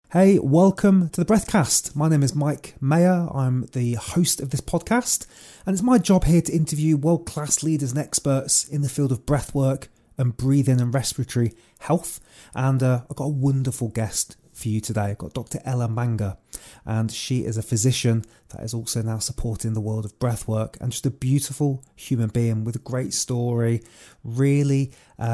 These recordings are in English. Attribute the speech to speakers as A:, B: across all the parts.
A: Hey, welcome to the Breathcast. My name is Mike Mayer. I'm the host of this podcast, and it's my job here to interview world-class leaders and experts in the field of breathwork and breathing and respiratory health. And I've got a wonderful guest for you today. I've got Dr. Ella Manga, and she is a physician that is also now supporting the world of breathwork, and just a beautiful human being with a great story, really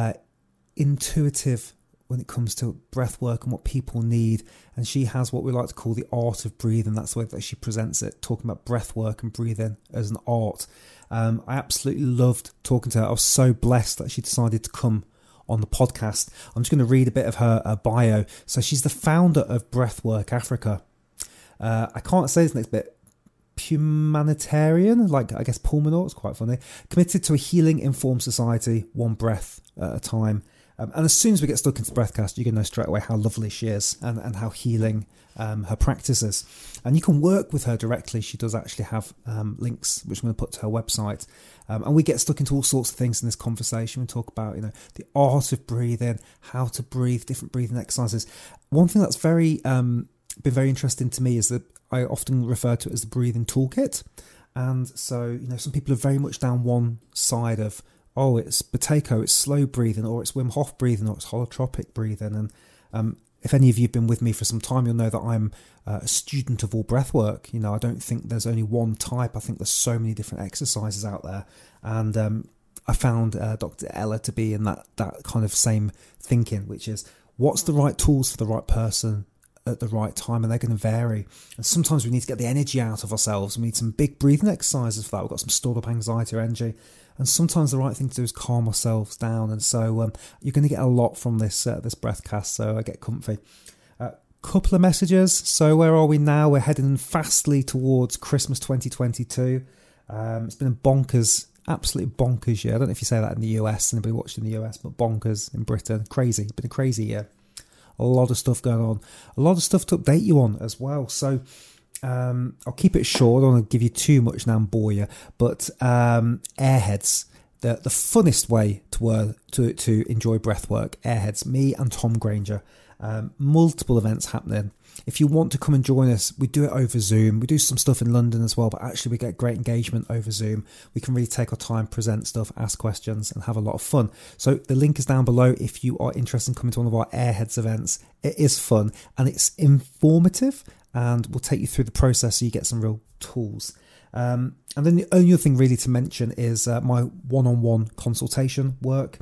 A: intuitive when it comes to breath work and what people need. And she has what we like to call the art of breathing. That's the way that she presents it, talking about breath work and breathing as an art. I absolutely loved talking to her. I was so blessed that she decided to come on the podcast. I'm just going to read a bit of her bio. So she's the founder of Breathwork Africa. I can't say this next bit. Humanitarian, like I guess Pulmonor, it's quite funny. Committed to a healing informed society, one breath at a time. And as soon as we get stuck into Breathcast, you can know straight away how lovely she is and how healing her practice is. And you can work with her directly. She does actually have links, which I'm going to put to her website. And we get stuck into all sorts of things in this conversation. We talk about, the art of breathing, how to breathe, different breathing exercises. One thing that's been very interesting to me is that I often refer to it as the breathing toolkit. And so, some people are very much down one side of, oh, it's Buteyko, it's slow breathing, or it's Wim Hof breathing, or it's holotropic breathing. And if any of you have been with me for some time, you'll know that I'm a student of all breath work. I don't think there's only one type. I think there's so many different exercises out there. And I found Dr. Ella to be in that kind of same thinking, which is what's the right tools for the right person at the right time, and they're going to vary. And sometimes we need to get the energy out of ourselves. We need some big breathing exercises for that. We've got some stored up anxiety or energy. And sometimes the right thing to do is calm ourselves down. And so you're going to get a lot from this Breathcast, so I get comfy. Couple of messages. So where are we now? We're heading fastly towards Christmas 2022. It's been a absolutely bonkers year. I don't know if you say that in the US, anybody watched in the US, but bonkers in Britain. Crazy. It's been a crazy year. A lot of stuff going on. A lot of stuff to update you on as well. So I'll keep it short. I don't want to give you too much now and bore you. But Airheads, the funnest way to enjoy breathwork. Airheads, me and Tom Granger. Multiple events happening. If you want to come and join us, we do it over Zoom. We do some stuff in London as well, but actually we get great engagement over Zoom. We can really take our time, present stuff, ask questions, and have a lot of fun. So the link is down below if you are interested in coming to one of our Airheads events. It is fun and it's informative, and we'll take you through the process so you get some real tools. And then the only other thing really to mention is my one-on-one consultation work.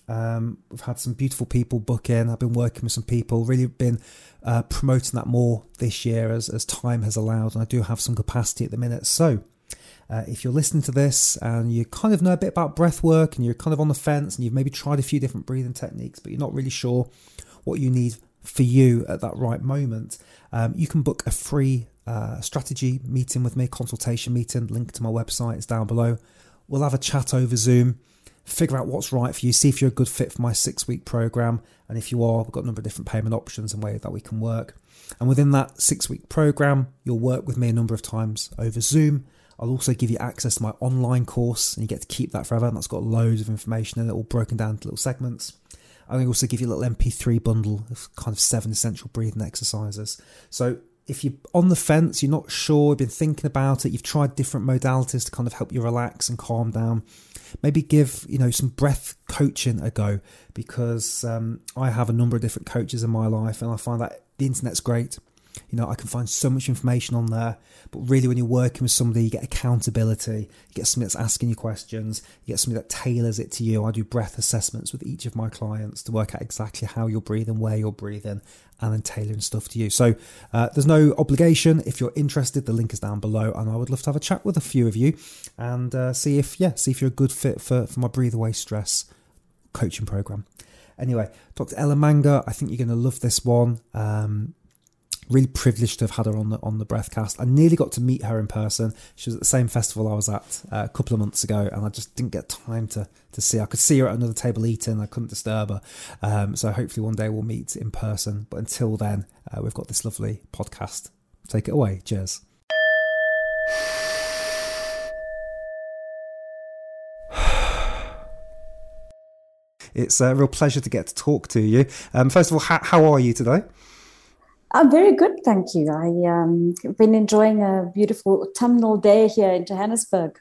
A: We've had some beautiful people book in. I've been working with some people, really been promoting that more this year as time has allowed, and I do have some capacity at the minute. So if you're listening to this and you kind of know a bit about breath work and you're kind of on the fence and you've maybe tried a few different breathing techniques, but you're not really sure what you need for you at that right moment, you can book a free strategy meeting with me, consultation meeting. Link to my website is down below. We'll have a chat over Zoom, figure out what's right for you, see if you're a good fit for my 6-week program. And if you are, we've got a number of different payment options and ways that we can work. And within that 6-week program, you'll work with me a number of times over Zoom. I'll also give you access to my online course, and you get to keep that forever. And that's got loads of information in it, all broken down into little segments. And I also give you a little MP3 bundle of kind of 7 essential breathing exercises. So if you're on the fence, you're not sure, you've been thinking about it, you've tried different modalities to kind of help you relax and calm down, maybe give some breath coaching a go, because I have a number of different coaches in my life, and I find that the internet's great. I can find so much information on there, but really when you're working with somebody, you get accountability, you get somebody that's asking you questions, you get somebody that tailors it to you. I do breath assessments with each of my clients to work out exactly how you're breathing, where you're breathing, and then tailoring stuff to you. So there's no obligation. If you're interested, the link is down below, and I would love to have a chat with a few of you and see if you're a good fit for my Breathe Away Stress coaching program. Anyway, Dr. Ella Manga, I think you're going to love this one. Really privileged to have had her on the Breathcast. I nearly got to meet her in person. She was at the same festival I was at a couple of months ago, and I just didn't get time to see her. I could see her at another table eating. I couldn't disturb her. So hopefully one day we'll meet in person. But until then, we've got this lovely podcast. Take it away. Cheers. It's a real pleasure to get to talk to you. First of all, how are you today?
B: I'm very good, thank you. I've been enjoying a beautiful autumnal day here in Johannesburg.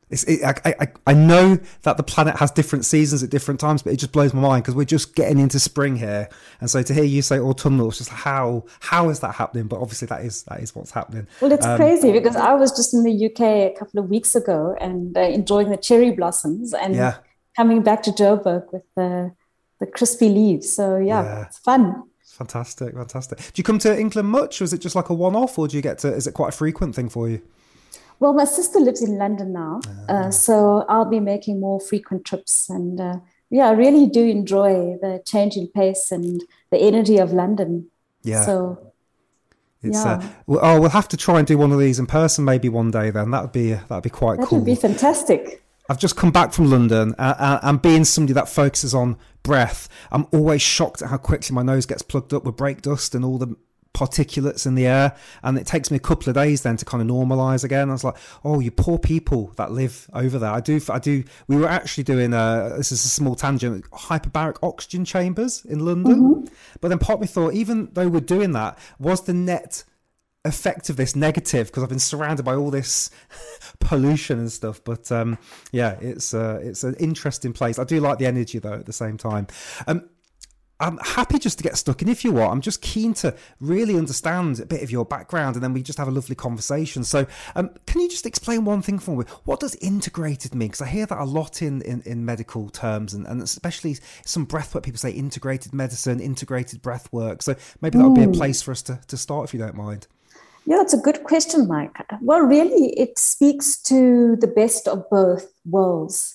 A: I know that the planet has different seasons at different times, but it just blows my mind because we're just getting into spring here, and so to hear you say autumnal, it's just how is that happening? But obviously that is what's happening.
B: Well, it's crazy because I was just in the UK a couple of weeks ago and enjoying the cherry blossoms and
A: Yeah,
B: coming back to Joburg with the crispy leaves. So yeah,
A: yeah,
B: it's fun.
A: fantastic, fantastic. Do you come to England much, or is it just like a one-off, or do you get to? Is it quite a frequent thing for you?
B: Well, my sister lives in London now, so I'll be making more frequent trips. And yeah, I really do enjoy the change in pace and the energy of London.
A: Yeah.
B: So
A: It's
B: yeah,
A: we'll have to try and do one of these in person maybe one day. Then that'd be quite
B: that would be
A: cool.
B: fantastic.
A: I've just come back from London, and being somebody that focuses on breath, I'm always shocked at how quickly my nose gets plugged up with brake dust and all the particulates in the air, and it takes me a couple of days then to kind of normalize again. I was like, oh, you poor people that live over there. I do. We were actually doing this is a small tangent, hyperbaric oxygen chambers in London,
B: Mhm.
A: but then part of me thought, even though we're doing that, was the net effect of this negative, because I've been surrounded by all this pollution and stuff. But yeah, it's an interesting place. I do like the energy though at the same time. um I'm happy just to get stuck in if you want. I'm just keen to really understand a bit of your background, and then we just have a lovely conversation. So can you just explain one thing for me? What does integrated mean? Because I hear that a lot in medical terms, and especially some breath work. People say integrated medicine, integrated breath work. So maybe that would be a
B: Mm.
A: place for us to start, if you don't mind.
B: Yeah, it's a good question, Mike. Well, really, it speaks to the best of both worlds.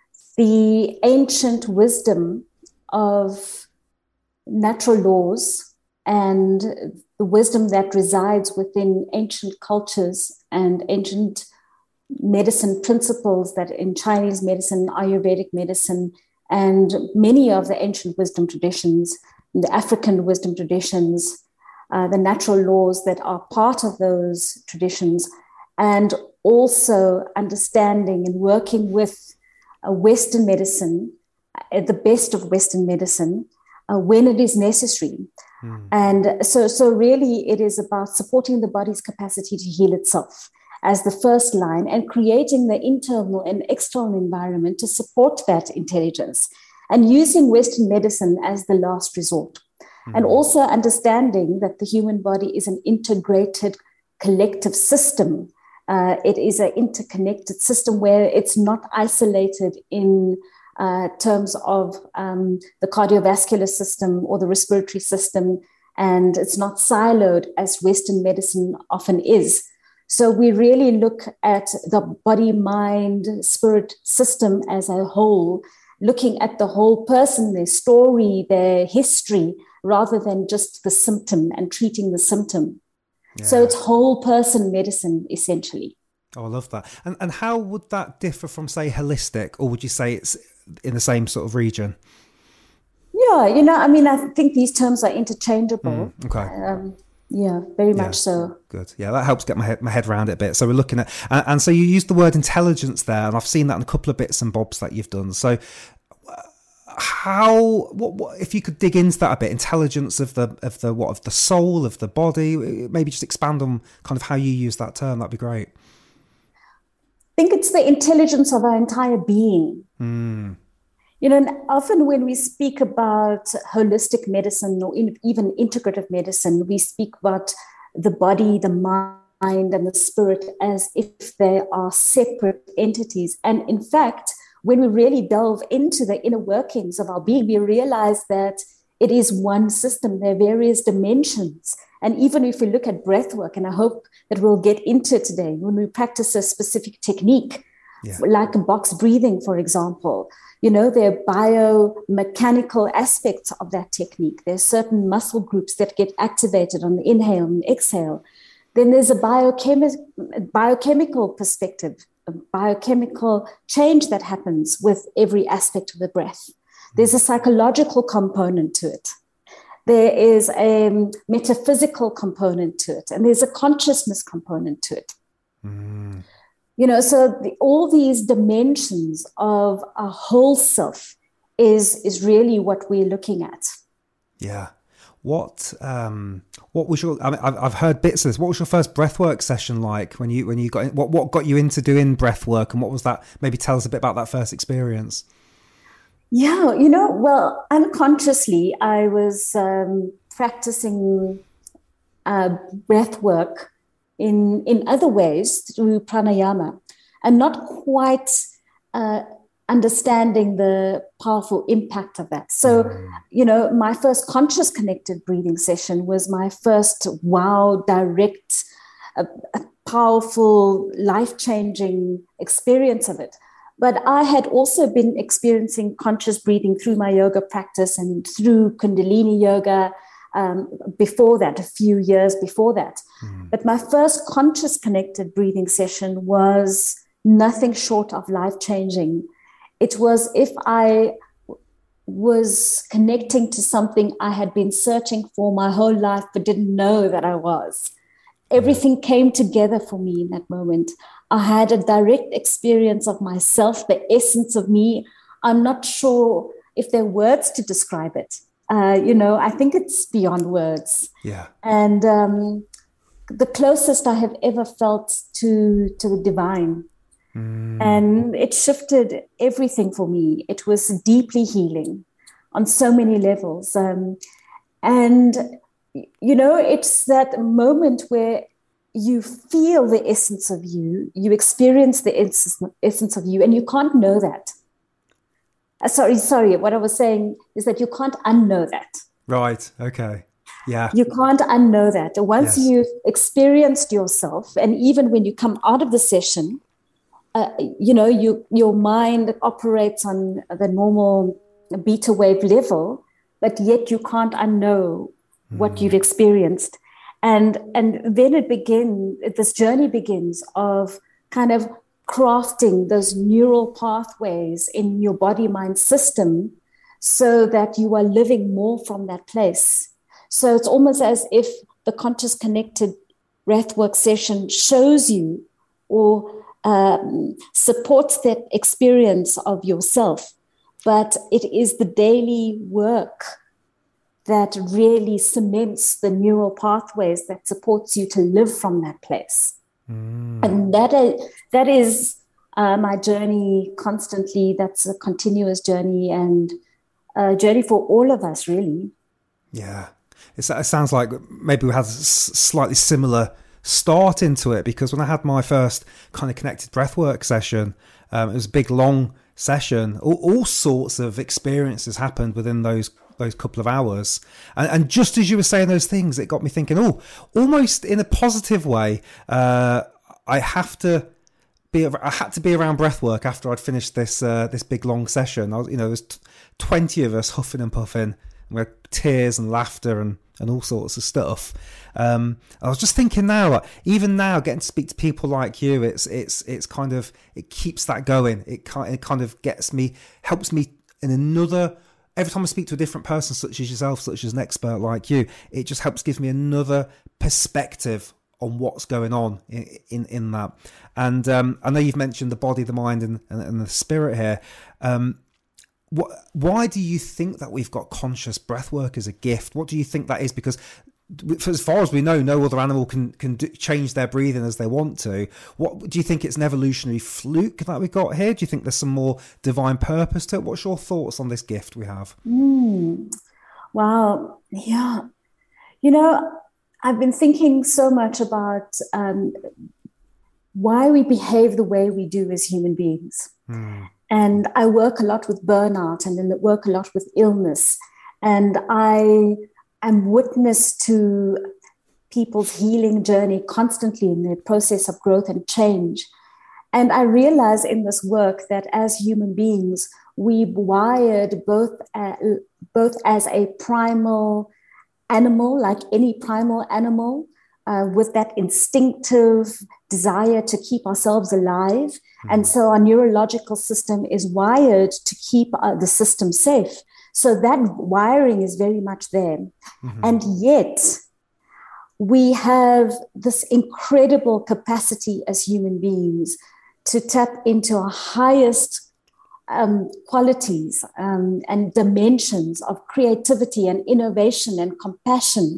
B: The ancient wisdom of natural laws and the wisdom that resides within ancient cultures and ancient medicine principles that in Chinese medicine, Ayurvedic medicine, and many of the ancient wisdom traditions, the African wisdom traditions, the natural laws that are part of those traditions, and also understanding and working with Western medicine, the best of Western medicine, when it is necessary.
A: Hmm.
B: And so really, it is about supporting the body's capacity to heal itself as the first line and creating the internal and external environment to support that intelligence and using Western medicine as the last resort. And
A: Hmm.
B: also understanding that the human body is an integrated collective system. It is an interconnected system where it's not isolated in terms of the cardiovascular system or the respiratory system, and it's not siloed as Western medicine often is. So we really look at the body, mind, spirit system as a whole, looking at the whole person, their story, their history, rather than just the symptom and treating the symptom. So
A: Yeah.
B: it's whole person medicine, essentially.
A: Oh, I love that. And how would that differ from, say, holistic, or would you say it's in the same sort of region?
B: Yeah, I mean, I think these terms are interchangeable.
A: Okay.
B: Yeah, very much
A: Yeah.
B: so.
A: Good. Yeah, that helps get my head around it a bit. So we're looking at, and so you used the word intelligence there, and I've seen that in a couple of bits and bobs that you've done. So what if you could dig into that a bit? Intelligence of the soul, of the body. Maybe just expand on kind of how you use that term. That'd be great.
B: I think it's the intelligence of our entire being.
A: Mm.
B: And often when we speak about holistic medicine or even integrative medicine, we speak about the body, the mind, and the spirit as if they are separate entities. And in fact, when we really delve into the inner workings of our being, we realize that it is one system. There are various dimensions. And even if we look at breath work, and I hope that we'll get into it today, when we practice a specific technique,
A: Yeah.
B: like box breathing, for example, there are biomechanical aspects of that technique. There are certain muscle groups that get activated on the inhale and exhale. Then there's a biochemical perspective, a biochemical change that happens with every aspect of the breath. There's a psychological component to it. There is a metaphysical component to it, and there's a consciousness component to it.
A: Mm.
B: So all these dimensions of a whole self is really what we're looking at.
A: Yeah. What was your? I mean, I've heard bits of this. What was your first breathwork session like when you got in, what got you into doing breathwork, and what was that? Maybe tell us a bit about that first experience.
B: Yeah, well, unconsciously, I was practicing breath work in other ways through pranayama, and not quite understanding the powerful impact of that. So, my first conscious connected breathing session was my first direct, powerful, life-changing experience of it. But I had also been experiencing conscious breathing through my yoga practice and through Kundalini yoga before that, a few years before that. But my first conscious connected breathing session was nothing short of life-changing. It was if I was connecting to something I had been searching for my whole life, but didn't know that I was. Everything came together for me in that moment. I had a direct experience of myself, the essence of me. I'm not sure if there are words to describe it. I think it's beyond words.
A: Yeah.
B: And the closest I have ever felt to the divine. And it shifted everything for me. It was deeply healing on so many levels. It's that moment where you feel the essence of you, you experience the essence of you, and you can't know that. Sorry. What I was saying is that you can't unknow that.
A: Right. Okay. Yeah.
B: You can't unknow that. Once you've experienced yourself, and even when you come out of the session, your mind operates on the normal beta wave level, but yet you can't unknow what you've experienced. And then this journey begins of kind of crafting those neural pathways in your body-mind system so that you are living more from that place. So it's almost as if the conscious connected breathwork session shows you or supports that experience of yourself. But it is the daily work that really cements the neural pathways that supports you to live from that place. And that is my journey constantly. That's a continuous journey, and a journey for all of us, really. Yeah.
A: It sounds like maybe we had a slightly similar start into it, because when I had my first kind of connected breathwork session, it was a big, long session. All sorts of experiences happened within those couple of hours, and just as you were saying those things, it got me thinking, almost in a positive way, I had to be around breathwork after I'd finished this big, long session. there was 20 of us huffing and puffing, and we had tears and laughter and all sorts of stuff. I was just thinking now, even now, getting to speak to people like you, it's kind of, it keeps that going. It kind of helps me in another. Every time I speak to a different person, such as yourself, such as an expert like you, it just helps give me another perspective on what's going on in that. And I know you've mentioned the body, the mind, and the spirit here. Why do you think that we've got conscious breathwork as a gift? What do you think that is? Because as far as we know, no other animal can change their breathing as they want to. What do you think? It's an evolutionary fluke that we got here? Do you think there's some more divine purpose to it? What's your thoughts on this gift we have?
B: Wow. Yeah. I've been thinking so much about why we behave the way we do as human beings. And I work a lot with burnout, and then work a lot with illness. And I am witness to people's healing journey constantly in their process of growth and change. And I realize in this work that as human beings, we wired both as a primal animal, like any primal animal, with that instinctive desire to keep ourselves alive. And so our neurological system is wired to keep the system safe. So that wiring is very much there. And yet we have this incredible capacity as human beings to tap into our highest qualities and dimensions of creativity and innovation and compassion,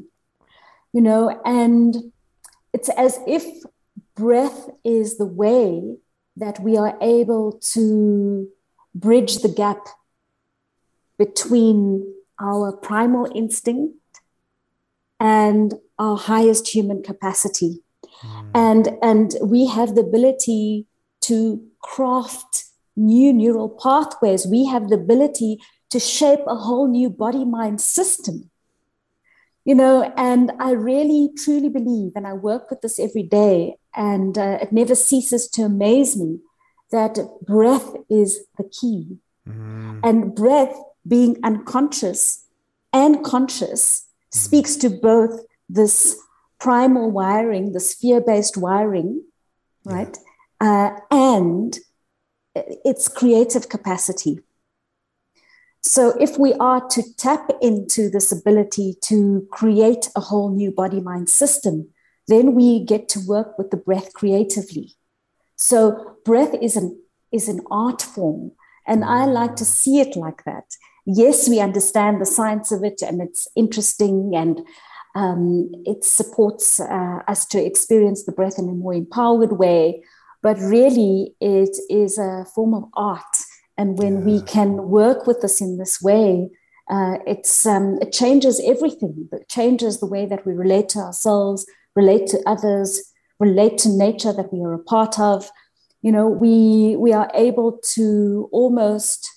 B: and it's as if breath is the way that we are able to bridge the gap between our primal instinct and our highest human capacity. And we have the ability to craft new neural pathways. We have the ability to shape a whole new body-mind system. And I really, truly believe, and I work with this every day, and it never ceases to amaze me, that breath is the key. And breath, being unconscious and conscious, speaks to both this primal wiring, this fear-based wiring, right? And its creative capacity. So if we are to tap into this ability to create a whole new body-mind system, then we get to work with the breath creatively. So breath is an art form, and I like to see it like that. Yes, we understand the science of it, and it's interesting, and it supports us to experience the breath in a more empowered way. But really, it is a form of art. And when we can work with this in this way, it changes everything. It changes the way that we relate to ourselves, relate to others, relate to nature that we are a part of. We are able to almost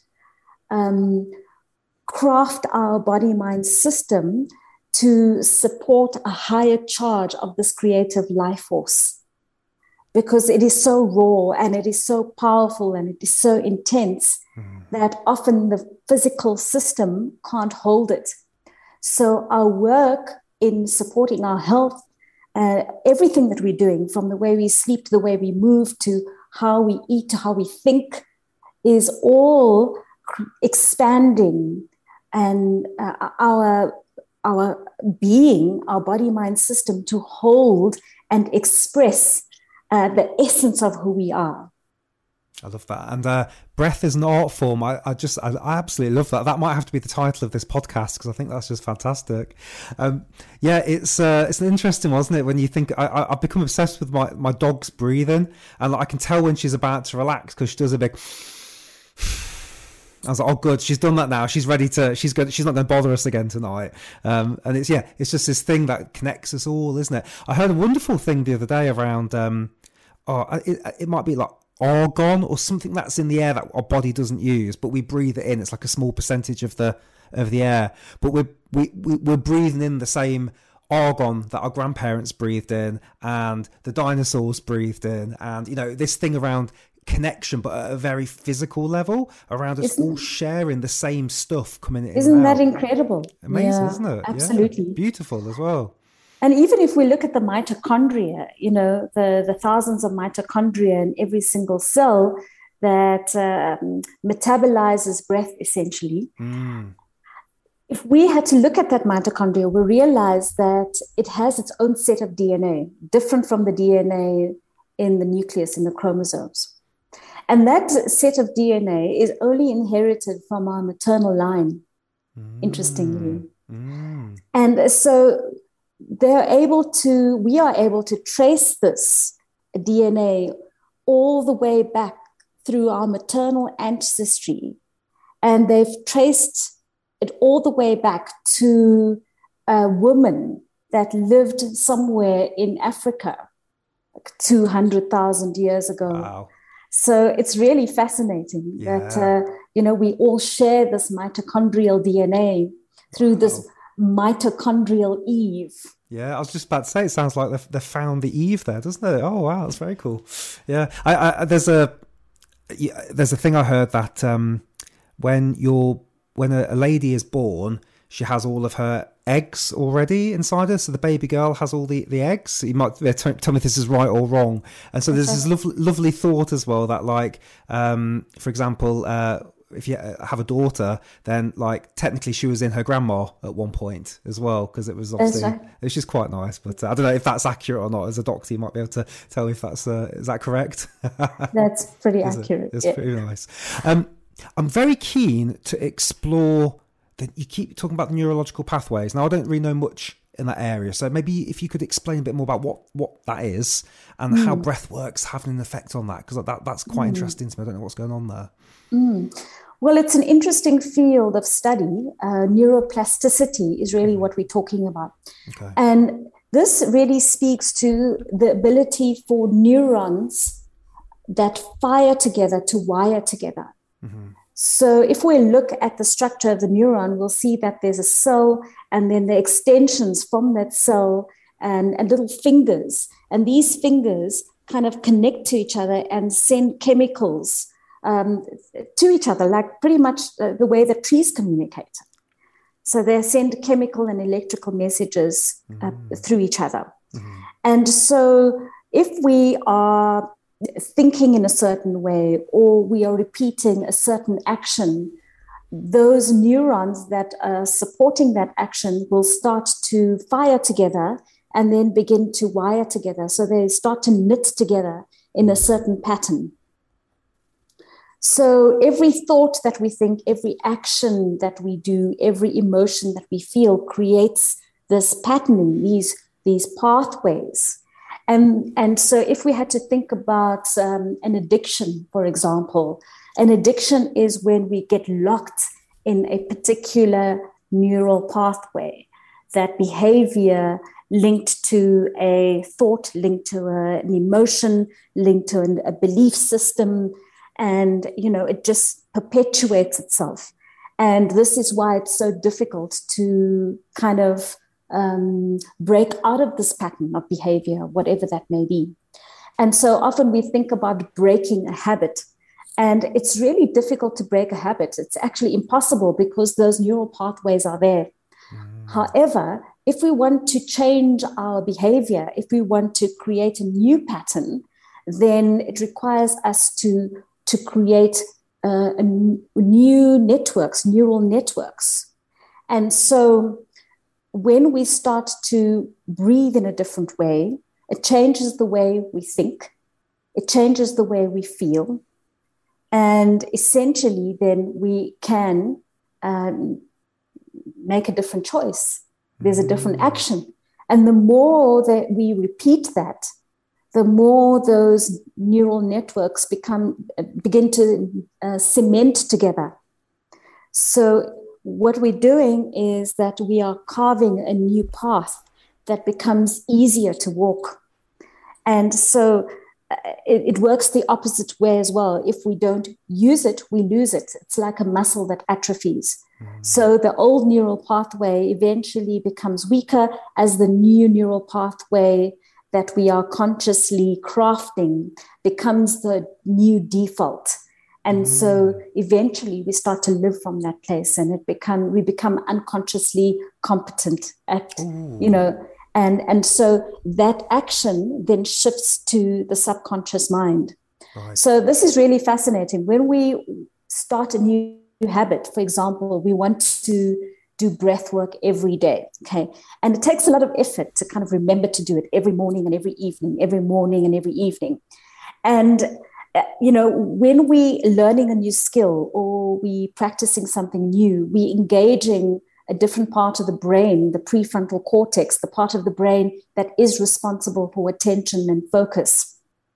B: craft our body-mind system to support a higher charge of this creative life force, because it is so raw and it is so powerful and it is so intense that often the physical system can't hold it. So our work in supporting our health, everything that we're doing, from the way we sleep to the way we move to how we eat to how we think, is all expanding and our being, our body-mind system, to hold and express the essence of who we are.
A: I love that. And breath is an art form. I absolutely love that. That might have to be the title of this podcast, because I think that's just fantastic. It's an interesting one, isn't it? When you think, I've become obsessed with my dog's breathing, and I can tell when she's about to relax, because she does a big... I was like, oh, good, she's done that now. She's ready to. She's good. She's not going to bother us again tonight. And it's just this thing that connects us all, isn't it? I heard a wonderful thing the other day around. It might be like argon or something that's in the air that our body doesn't use, but we breathe it in. It's like a small percentage of the air, but we're breathing in the same argon that our grandparents breathed in, and the dinosaurs breathed in, and this thing around connection, but at a very physical level, around us all sharing the same stuff coming in.
B: Isn't that incredible?
A: Amazing, isn't it?
B: Absolutely.
A: Yeah. Beautiful as well.
B: And even if we look at the mitochondria, the thousands of mitochondria in every single cell that metabolizes breath, essentially. If we had to look at that mitochondria, we realize that it has its own set of DNA, different from the DNA in the nucleus, in the chromosomes. And that set of DNA is only inherited from our maternal line, interestingly. And so we are able to trace this DNA all the way back through our maternal ancestry. And they've traced it all the way back to a woman that lived somewhere in Africa, like 200,000 years ago.
A: Wow.
B: So it's really fascinating that, we all share this mitochondrial DNA through this mitochondrial Eve.
A: Yeah, I was just about to say, it sounds like they found the Eve there, doesn't it? Oh, wow, that's very cool. Yeah, there's a thing I heard that when a lady is born, she has all of her eggs already inside her, so the baby girl has all the eggs. You might tell me if this is right or wrong. And so there's this lovely thought as well that, like, for example, if you have a daughter, then like technically she was in her grandma at one point as well, because it was obviously it's just quite nice. But I don't know if that's accurate or not. As a doctor, you might be able to tell me if that's is that correct?
B: That's pretty accurate.
A: It's
B: yeah.
A: pretty nice. I'm very keen to explore that. You keep talking about the neurological pathways. Now, I don't really know much in that area, so maybe if you could explain a bit more about what that is and how breath works having an effect on that, because that's quite interesting to me. I don't know what's going on there.
B: Well, it's an interesting field of study. Neuroplasticity is really what we're talking about.
A: Okay.
B: And this really speaks to the ability for neurons that fire together to wire together. So if we look at the structure of the neuron, we'll see that there's a cell and then the extensions from that cell and little fingers. And these fingers kind of connect to each other and send chemicals to each other, like pretty much the way that trees communicate. So they send chemical and electrical messages through each other. And so if we are thinking in a certain way, or we are repeating a certain action, those neurons that are supporting that action will start to fire together and then begin to wire together. So they start to knit together in a certain pattern. So every thought that we think, every action that we do, every emotion that we feel creates this patterning, these pathways. And so if we had to think about an addiction, for example, an addiction is when we get locked in a particular neural pathway, that behavior linked to a thought, linked to an emotion, linked to a belief system, and, it just perpetuates itself. And this is why it's so difficult to kind of break out of this pattern of behavior, whatever that may be. And so often we think about breaking a habit, and it's really difficult to break a habit. It's actually impossible because those neural pathways are there. However, if we want to change our behavior, if we want to create a new pattern, then it requires us to create new networks, neural networks. And so when we start to breathe in a different way, it changes the way we think, it changes the way we feel, and essentially then we can make a different choice. There's a different action. And the more that we repeat that, the more those neural networks begin to cement together. So what we're doing is that we are carving a new path that becomes easier to walk. And so it works the opposite way as well. If we don't use it, we lose it. It's like a muscle that atrophies. So the old neural pathway eventually becomes weaker as the new neural pathway that we are consciously crafting becomes the new default. And so eventually we start to live from that place, and we become unconsciously competent at, and so that action then shifts to the subconscious mind. Right. So this is really fascinating. When we start a new habit, for example, we want to do breath work every day, okay? And it takes a lot of effort to kind of remember to do it every morning and every evening, every morning and every evening. And when we learning a new skill or we practicing something new, we engaging a different part of the brain, the prefrontal cortex, the part of the brain that is responsible for attention and focus.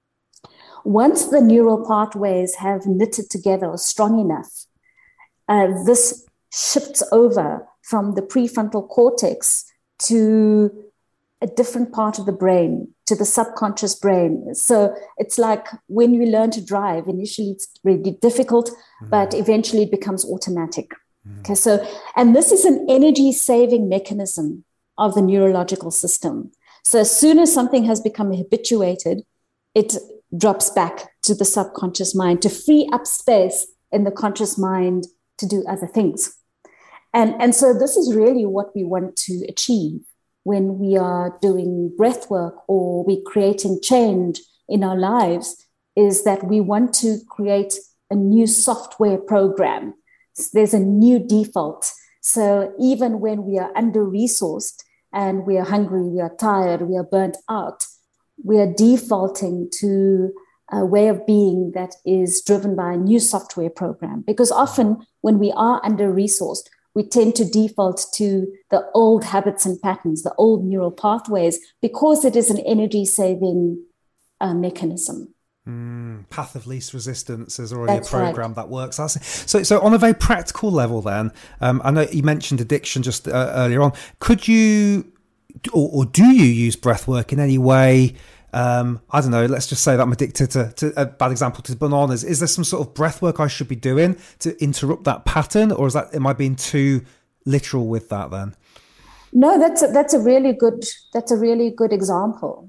B: Once the neural pathways have knitted together or strong enough, this shifts over from the prefrontal cortex to a different part of the brain, to the subconscious brain. So it's like when you learn to drive, initially it's really difficult, but eventually it becomes automatic. Okay, so, and this is an energy saving mechanism of the neurological system. So as soon as something has become habituated, it drops back to the subconscious mind to free up space in the conscious mind to do other things. And so this is really what we want to achieve when we are doing breath work or we're creating change in our lives, is that we want to create a new software program. There's a new default. So even when we are under-resourced and we are hungry, we are tired, we are burnt out, we are defaulting to way of being that is driven by a new software program. Because often when we are under-resourced, we tend to default to the old habits and patterns, the old neural pathways, because it is an energy-saving mechanism.
A: Path of least resistance is already a program that works. So on a very practical level then, I know you mentioned addiction just earlier on. Could you, or do you use breath work in any way? I don't know, let's just say that I'm addicted to a bad example, to bananas. Is there some sort of breath work I should be doing to interrupt that pattern, or am I being too literal with that then?
B: No, that's a really good example.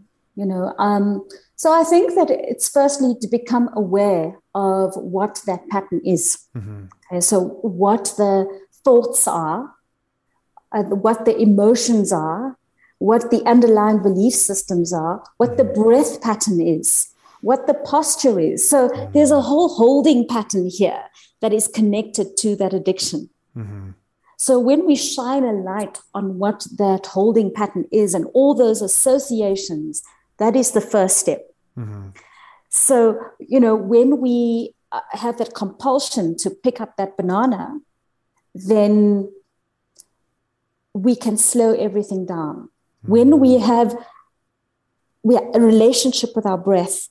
B: So I think that it's firstly to become aware of what that pattern is. Mm-hmm. Okay, so what the thoughts are, what the emotions are, what the underlying belief systems are, what the breath pattern is, what the posture is. So there's a whole holding pattern here that is connected to that addiction. Mm-hmm. So when we shine a light on what that holding pattern is and all those associations, that is the first step. Mm-hmm. So, when we have that compulsion to pick up that banana, then we can slow everything down. Mm-hmm. When we have a relationship with our breath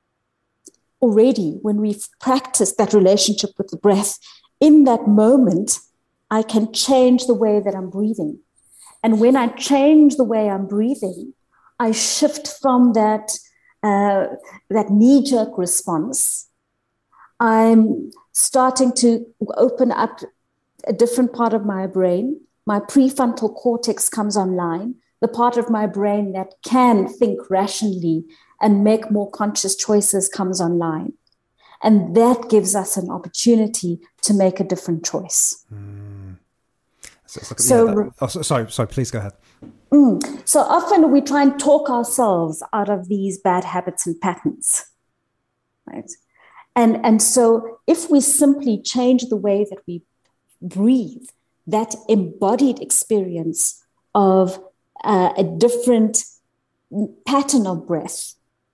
B: already, when we've practiced that relationship with the breath, in that moment, I can change the way that I'm breathing. And when I change the way I'm breathing, I shift from that knee-jerk response. I'm starting to open up a different part of my brain. My prefrontal cortex comes online, the part of my brain that can think rationally and make more conscious choices comes online. And that gives us an opportunity to make a different choice.
A: Sorry, please go ahead.
B: So often we try and talk ourselves out of these bad habits and patterns, right? And so if we simply change the way that we breathe, that embodied experience of a different pattern of breath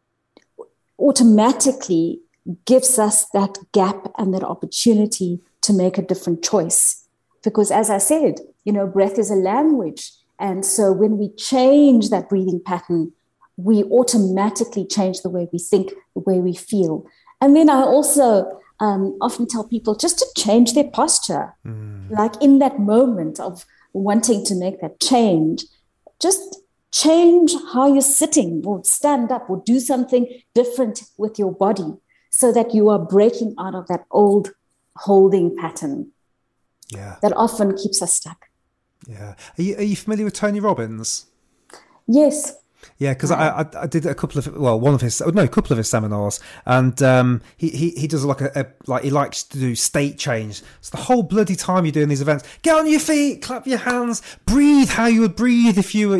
B: automatically gives us that gap and that opportunity to make a different choice. Because as I said, breath is a language. And so when we change that breathing pattern, we automatically change the way we think, the way we feel. And then I also often tell people just to change their posture. Like in that moment of wanting to make that change, just change how you're sitting or stand up or do something different with your body so that you are breaking out of that old holding pattern that often keeps us stuck.
A: Yeah. Are you familiar with Tony Robbins?
B: Yes.
A: Yeah, because I did a couple of his seminars, and he does he likes to do state change. So the whole bloody time you're doing these events, get on your feet, clap your hands, breathe how you would breathe if you were,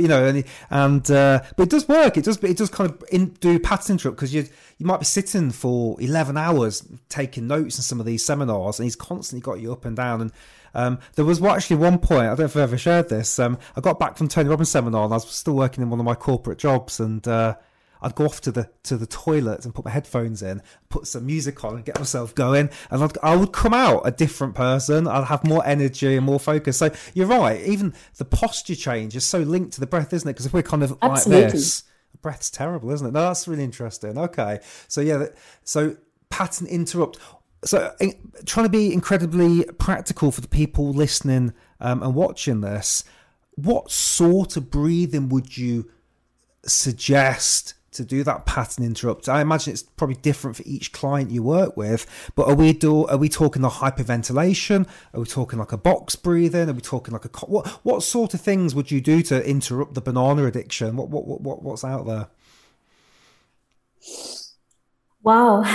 A: but it does work. It does kind of do pattern interrupt, because you might be sitting for 11 hours taking notes in some of these seminars, and he's constantly got you up and down. And there was actually one point, I don't know if I've ever shared this, I got back from Tony Robbins seminar and I was still working in one of my corporate jobs, and I'd go off to the toilet and put my headphones in, put some music on and get myself going, and I would come out a different person. I'd have more energy and more focus. So you're right, even the posture change is so linked to the breath, isn't it? Because if we're kind of
B: Absolutely.
A: like this, the breath's terrible, isn't it? No, that's really interesting. Okay, so so pattern interrupt. So trying to be incredibly practical for the people listening and watching this, what sort of breathing would you suggest to do that pattern interrupt? I imagine it's probably different for each client you work with, but are we talking the hyperventilation? Are we talking like a box breathing? Are we talking like what sort of things would you do to interrupt the banana addiction? What's out there?
B: Wow.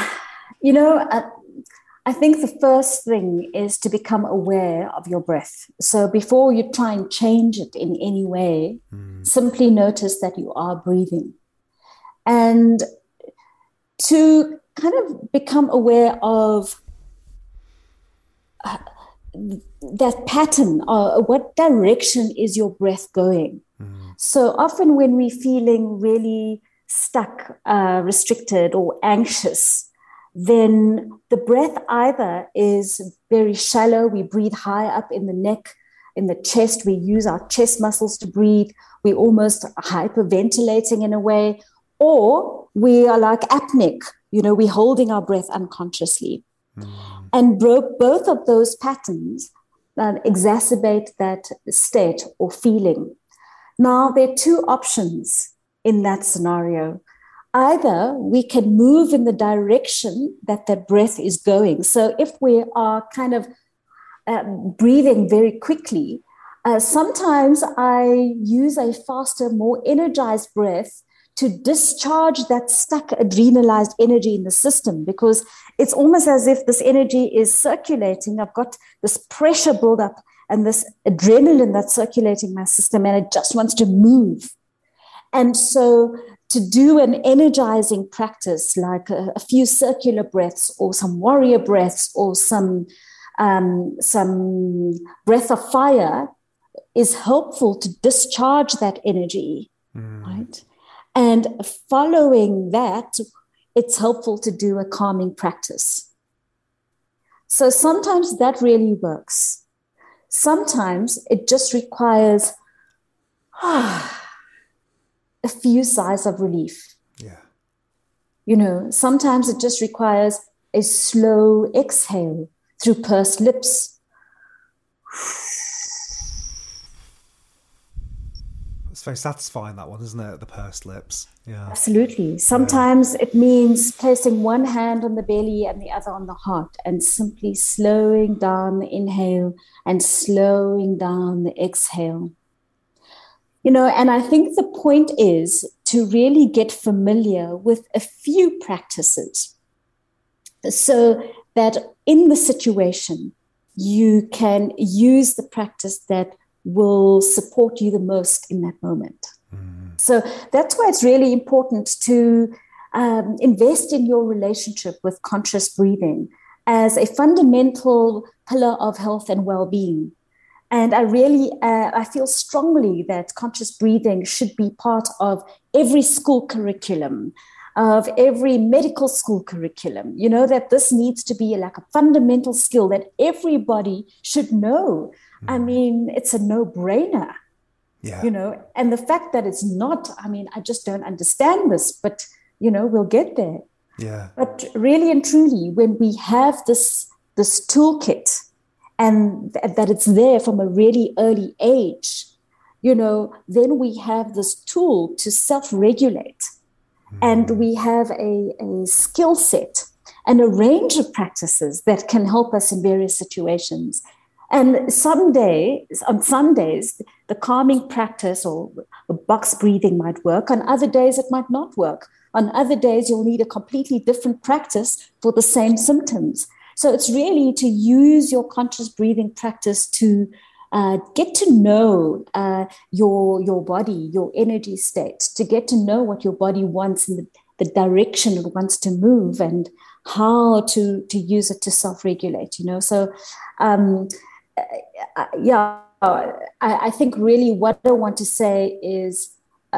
B: I think the first thing is to become aware of your breath. So before you try and change it in any way, simply notice that you are breathing. And to kind of become aware of that pattern, or what direction is your breath going? So often when we're feeling really stuck, restricted, or anxious, then the breath either is very shallow, we breathe high up in the neck, in the chest, we use our chest muscles to breathe, we almost hyperventilating in a way, or we are like apneic, we're holding our breath unconsciously. And both of those patterns exacerbate that state or feeling. Now, there are two options in that scenario. Either we can move in the direction that breath is going. So if we are kind of breathing very quickly, sometimes I use a faster, more energized breath to discharge that stuck adrenalized energy in the system, because it's almost as if this energy is circulating. I've got this pressure buildup and this adrenaline that's circulating my system, and it just wants to move. And so to do an energizing practice like a few circular breaths or some warrior breaths or some breath of fire is helpful to discharge that energy, right? And following that, it's helpful to do a calming practice. So sometimes that really works. Sometimes it just requires a few sighs of relief. Yeah. Sometimes it just requires a slow exhale through pursed lips.
A: It's very satisfying, that one, isn't it? The pursed lips. Yeah.
B: Absolutely. Sometimes it means placing one hand on the belly and the other on the heart and simply slowing down the inhale and slowing down the exhale. And I think the point is to really get familiar with a few practices so that in the situation, you can use the practice that will support you the most in that moment. So that's why it's really important to invest in your relationship with conscious breathing as a fundamental pillar of health and well-being. And I feel strongly that conscious breathing should be part of every school curriculum, of every medical school curriculum, that this needs to be like a fundamental skill that everybody should know. I mean, it's a no-brainer, and the fact that it's not, I just don't understand this, but, we'll get there.
A: Yeah.
B: But really and truly, when we have this toolkit and that it's there from a really early age, then we have this tool to self-regulate. And we have a skill set and a range of practices that can help us in various situations. And on some days, the calming practice or box breathing might work. On other days, it might not work. On other days, you'll need a completely different practice for the same symptoms. So it's really to use your conscious breathing practice to get to know your body, your energy state, to get to know what your body wants and the direction it wants to move and how to use it to self-regulate, So, I think really what I want to say is,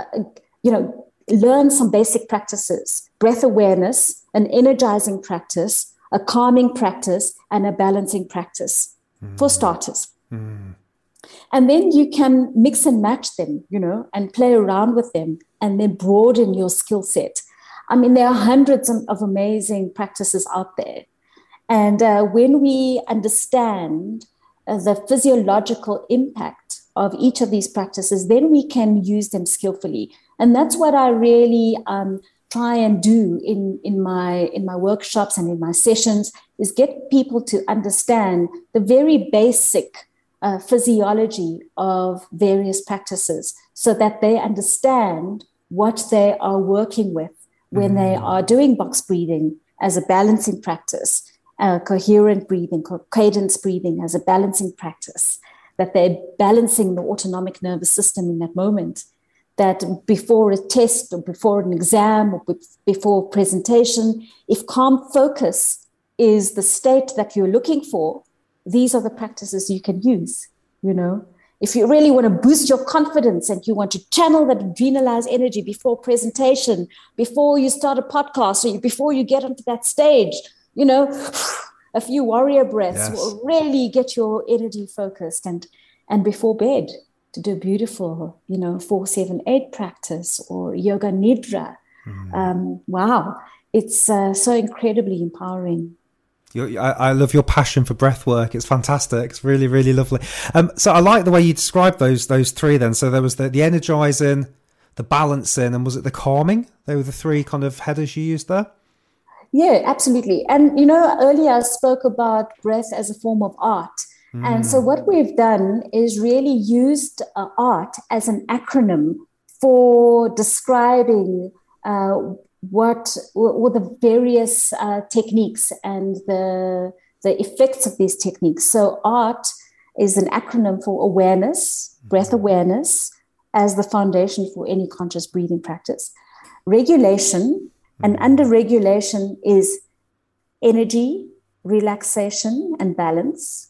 B: learn some basic practices, breath awareness, an energizing practice, a calming practice, and a balancing practice for starters. And then you can mix and match them, and play around with them and then broaden your skill set. There are hundreds of amazing practices out there. And when we understand the physiological impact of each of these practices, then we can use them skillfully. And that's what I really try and do in my workshops and in my sessions, is get people to understand the very basic physiology of various practices so that they understand what they are working with when they are doing box breathing as a balancing practice, coherent breathing, cadence breathing as a balancing practice, that they're balancing the autonomic nervous system in that moment, that before a test or before an exam or before a presentation, if calm focus is the state that you're looking for, these are the practices you can use, if you really want to boost your confidence and you want to channel that adrenalized energy before presentation, before you start a podcast, or before you get onto that stage, a few warrior breaths will really get your energy focused. And before bed, to do a beautiful, 4-7-8 practice or yoga nidra. Wow, it's so incredibly empowering.
A: I love your passion for breath work. It's fantastic. It's really, really lovely. So I like the way you described those three then. So there was the energizing, the balancing, and was it the calming? They were the three kind of headers you used there?
B: Yeah, absolutely. And, earlier I spoke about breath as a form of art. And so what we've done is really used art as an acronym for describing what the various techniques and the effects of these techniques. So art is an acronym for awareness, breath awareness, as the foundation for any conscious breathing practice. Regulation, and under regulation is energy, relaxation, and balance.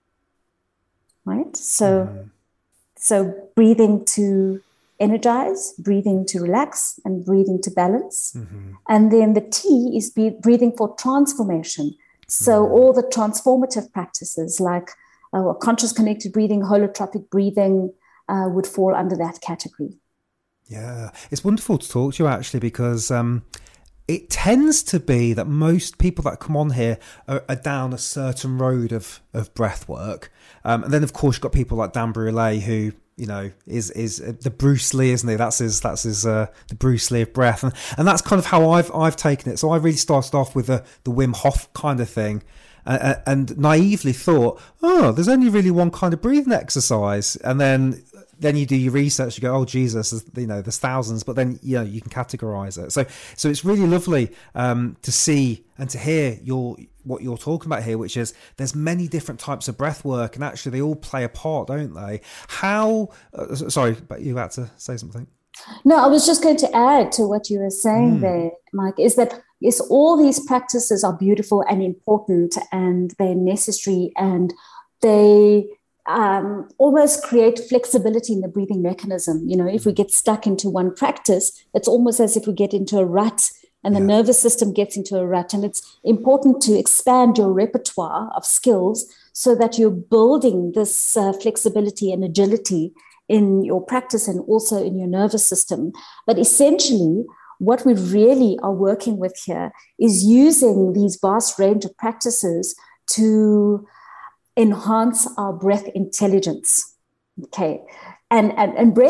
B: Right? So breathing to energize, breathing to relax, and breathing to balance. And then the T is breathing for transformation. So all the transformative practices like conscious connected breathing, holotropic breathing would fall under that category.
A: Yeah, it's wonderful to talk to you actually, because it tends to be that most people that come on here are down a certain road of breath work. And then, of course, you've got people like Dan Brulé, who, is the Bruce Lee, isn't he? That's his the Bruce Lee of breath. And that's kind of how I've taken it. So I really started off with the Wim Hof kind of thing. And naively thought, there's only really one kind of breathing exercise. And then you do your research, you go, oh, Jesus, there's thousands, but then, you can categorize it. So it's really lovely to see and to hear what you're talking about here, which is there's many different types of breath work, and actually they all play a part, don't they? Sorry, but you had to say something.
B: No, I was just going to add to what you were saying there, Mike, is that yes, all these practices are beautiful and important, and they're necessary, and they almost create flexibility in the breathing mechanism. If we get stuck into one practice, it's almost as if we get into a rut, and the nervous system gets into a rut. And it's important to expand your repertoire of skills so that you're building this flexibility and agility in your practice and also in your nervous system. But essentially, what we really are working with here is using these vast range of practices to enhance our breath intelligence. Okay. And breath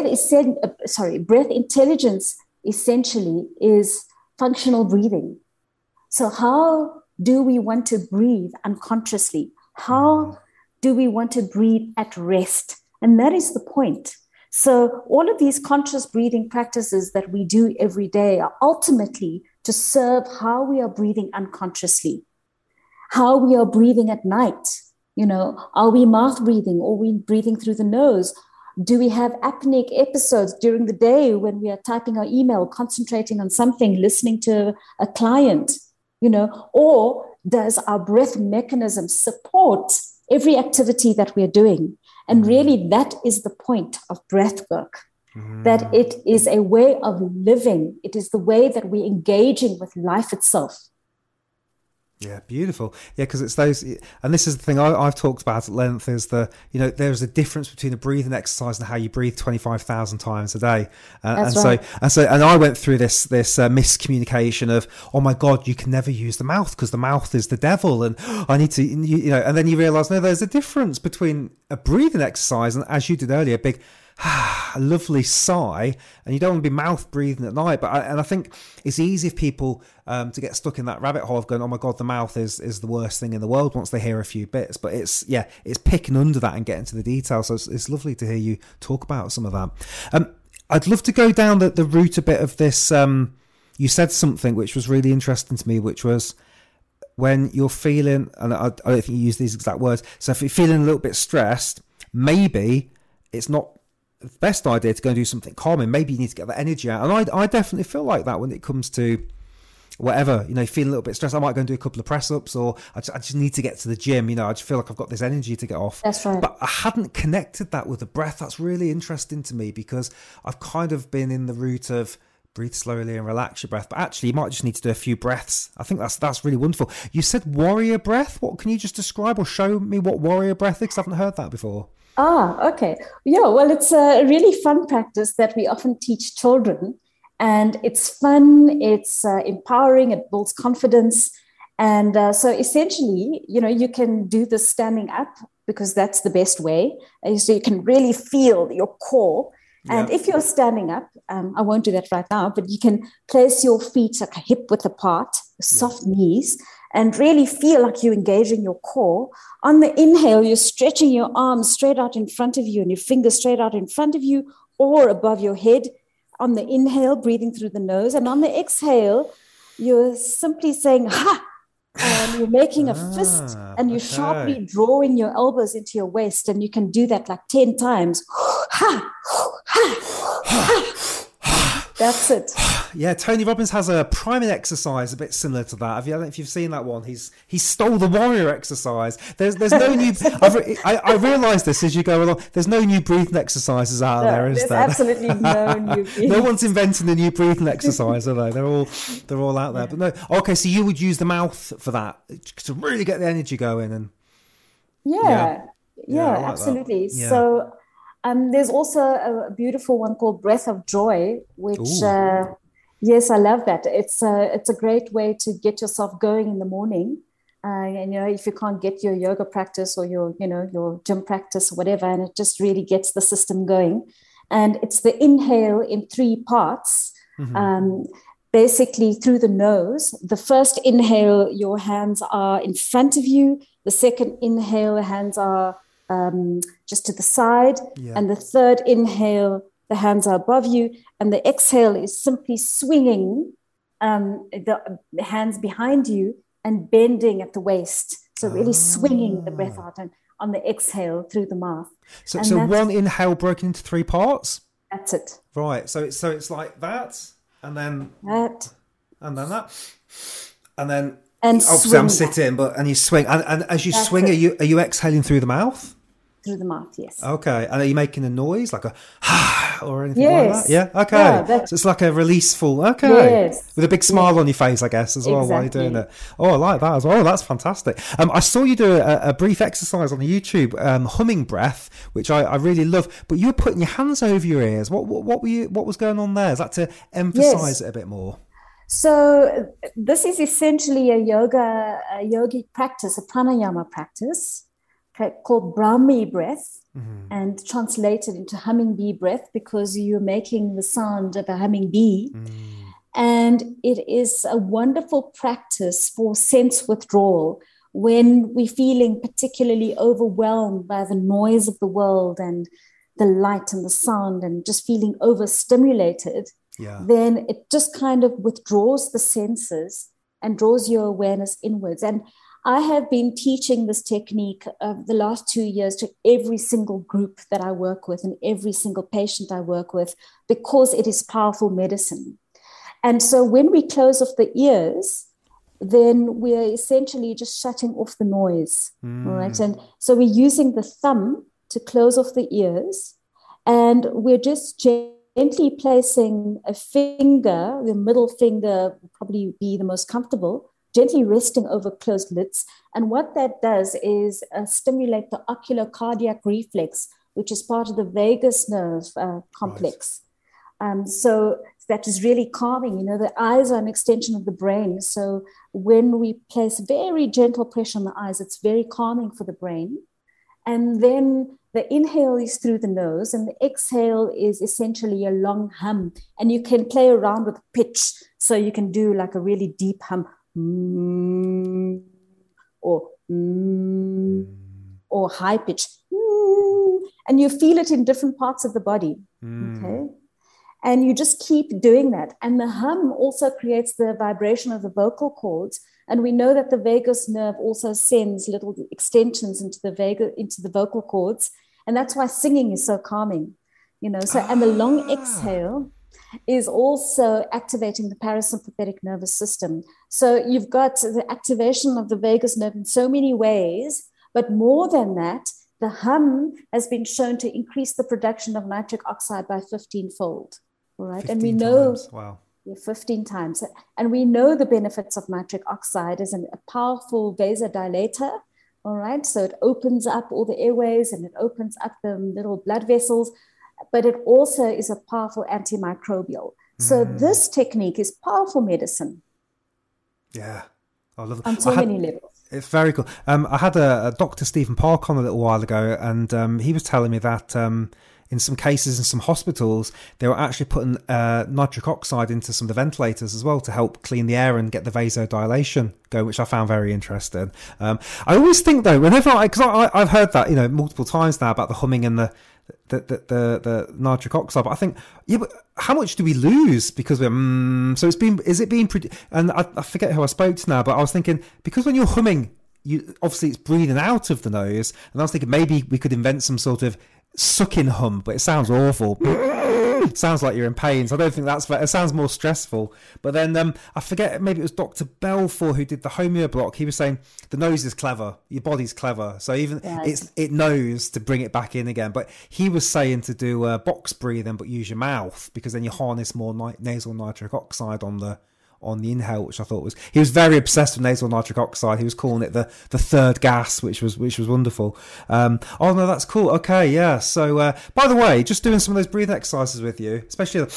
B: intelligence essentially is functional breathing. So how do we want to breathe unconsciously? How do we want to breathe at rest? And that is the point. So all of these conscious breathing practices that we do every day are ultimately to serve how we are breathing unconsciously, how we are breathing at night. Are we mouth breathing, or are we breathing through the nose? Do we have apneic episodes during the day when we are typing our email, concentrating on something, listening to a client, or does our breath mechanism support every activity that we are doing? And really, that is the point of breath work, that it is a way of living. It is the way that we're engaging with life itself.
A: Yeah, beautiful. Yeah, because it's those, and this is the thing I've talked about at length, is there's a difference between a breathing exercise and how you breathe 25,000 times a day. And I went through this miscommunication of, oh my God, you can never use the mouth because the mouth is the devil, and I need to, and then you realize, no, there's a difference between a breathing exercise and, as you did earlier, a big a lovely sigh, and you don't want to be mouth breathing at night. But I think it's easy for people to get stuck in that rabbit hole of going, oh my God, the mouth is the worst thing in the world once they hear a few bits. But it's picking under that and getting to the details. So it's lovely to hear you talk about some of that. I'd love to go down the route a bit of this. You said something which was really interesting to me, which was when you're feeling, and I don't think you use these exact words, so if you're feeling a little bit stressed, maybe it's not the best idea to go and do something calming. Maybe you need to get that energy out. And I definitely feel like that when it comes to whatever, feeling a little bit stressed, I might go and do a couple of press ups, or I just need to get to the gym. I just feel like I've got this energy to get off.
B: That's right.
A: But I hadn't connected that with the breath. That's really interesting to me, because I've kind of been in the route of breathe slowly and relax your breath. But actually, you might just need to do a few breaths. I think that's really wonderful. You said warrior breath. What can you just describe or show me what warrior breath is? 'Cause I haven't heard that before.
B: Okay. Yeah, well, it's a really fun practice that we often teach children. And it's fun, it's empowering, it builds confidence. And so essentially, you can do this standing up, because that's the best way. So you can really feel your core. And if you're standing up, I won't do that right now, but you can place your feet like hip width apart, soft knees, and really feel like you're engaging your core. On the inhale, you're stretching your arms straight out in front of you and your fingers straight out in front of you or above your head. On the inhale, breathing through the nose. And on the exhale, you're simply saying, ha! And you're making a fist, and you're sharply drawing your elbows into your waist. And you can do that like 10 times. Ha! Ha! Ha! That's it.
A: Yeah, Tony Robbins has a priming exercise a bit similar to that. I don't know if you've seen that one. He stole the warrior exercise. There's no new. I realised this as you go along. There's no new breathing exercises out there, is there?
B: There's absolutely no new breathing.
A: No one's inventing a new breathing exercise, are they? They're all out there. But no. Okay, so you would use the mouth for that to really get the energy going, and
B: yeah, like absolutely. Yeah. So there's also a beautiful one called Breath of Joy, which. Yes, I love that. It's a great way to get yourself going in the morning. And if you can't get your yoga practice or your gym practice or whatever, and it just really gets the system going. And it's the inhale in 3 parts, basically through the nose. The first inhale, your hands are in front of you. The second inhale, hands are just to the side. Yeah. And the third inhale, the hands are above you, and the exhale is simply swinging the hands behind you and bending at the waist. So really swinging the breath out and on the exhale through the mouth.
A: So one inhale broken into 3 parts?
B: That's it.
A: Right. So it's like that, and then that, and then that, and then obviously I'm sitting, and you swing, and as you swing, are you exhaling through the mouth?
B: Through the mouth, yes.
A: Okay. And are you making a noise like a or anything like that? Yeah. Okay. Yeah, so it's like a releaseful. Okay. Yes. With a big smile on your face, I guess, as well, while you're doing it. Oh, I like that as well. That's fantastic. I saw you do a brief exercise on YouTube, humming breath, which I really love. But you were putting your hands over your ears. What was going on there? Is that to emphasize it a bit more?
B: So this is essentially a yogic practice, a pranayama practice, called Brahmi breath, and translated into humming bee breath, because you're making the sound of a humming bee. And it is a wonderful practice for sense withdrawal when we're feeling particularly overwhelmed by the noise of the world and the light and the sound and just feeling overstimulated. Then it just kind of withdraws the senses and draws your awareness inwards. And I have been teaching this technique the last 2 years to every single group that I work with and every single patient I work with, because it is powerful medicine. And so when we close off the ears, then we're essentially just shutting off the noise, right? And so we're using the thumb to close off the ears, and we're just gently placing a finger, the middle finger will probably be the most comfortable, gently resting over closed lids. And what that does is stimulate the ocular cardiac reflex, which is part of the vagus nerve complex. Right. So that is really calming. The eyes are an extension of the brain. So when we place very gentle pressure on the eyes, it's very calming for the brain. And then the inhale is through the nose, and the exhale is essentially a long hum. And you can play around with pitch. So you can do like a really deep hum, or high pitch, and you feel it in different parts of the body. Okay, and you just keep doing that. And the hum also creates the vibration of the vocal cords, and we know that the vagus nerve also sends little extensions into the vocal cords, and that's why singing is so calming. So and the long exhale is also activating the parasympathetic nervous system. So you've got the activation of the vagus nerve in so many ways, but more than that, the hum has been shown to increase the production of nitric oxide by 15-fold. All right.
A: 15
B: and we know
A: times. Wow.
B: 15 times. And we know the benefits of nitric oxide as a powerful vasodilator. All right. So it opens up all the airways and it opens up the little blood vessels, but it also is a powerful antimicrobial. So this technique is powerful medicine.
A: Yeah. I love it.
B: On so many levels.
A: It's very cool. I had a Dr. Stephen Park on a little while ago, and he was telling me that in some cases in some hospitals, they were actually putting nitric oxide into some of the ventilators as well to help clean the air and get the vasodilation going, which I found very interesting. I always think though, whenever I've heard that, multiple times now about the humming and the nitric oxide, but I think, yeah, but how much do we lose because we're and I forget who I spoke to now, but I was thinking, because when you're humming, obviously it's breathing out of the nose, and I was thinking maybe we could invent some sort of sucking hum, but it sounds awful. It sounds like you're in pain, so I don't think that's fair. It sounds more stressful. But then I forget, maybe it was Dr. Belfour who did the Homeo block. He was saying the nose is clever, your body's clever, so even it knows to bring it back in again. But he was saying to do box breathing, but use your mouth, because then you harness more nasal nitric oxide on the inhale, which I thought was, he was very obsessed with nasal nitric oxide. He was calling it the third gas, which was wonderful. Oh no, that's cool. Okay, yeah. So by the way, just doing some of those breathing exercises with you, especially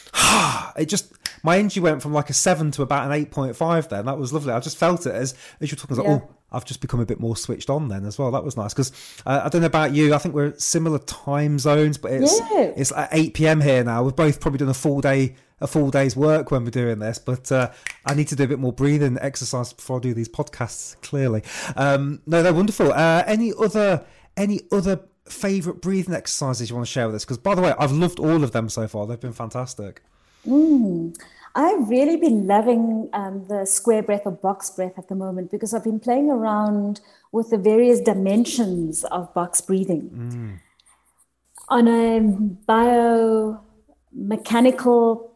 A: my energy went from like a 7 to about an 8.5 then. That was lovely. I just felt it as you're talking, like, oh, I've just become a bit more switched on then as well. That was nice, because I don't know about you, I think we're similar time zones, but it's like 8 p.m. here now. We've both probably done a full day's work when we're doing this, but I need to do a bit more breathing exercise before I do these podcasts, clearly. No, they're wonderful. Any other favourite breathing exercises you want to share with us? Because, by the way, I've loved all of them so far. They've been fantastic.
B: I've really been loving the square breath or box breath at the moment, because I've been playing around with the various dimensions of box breathing. On a biomechanical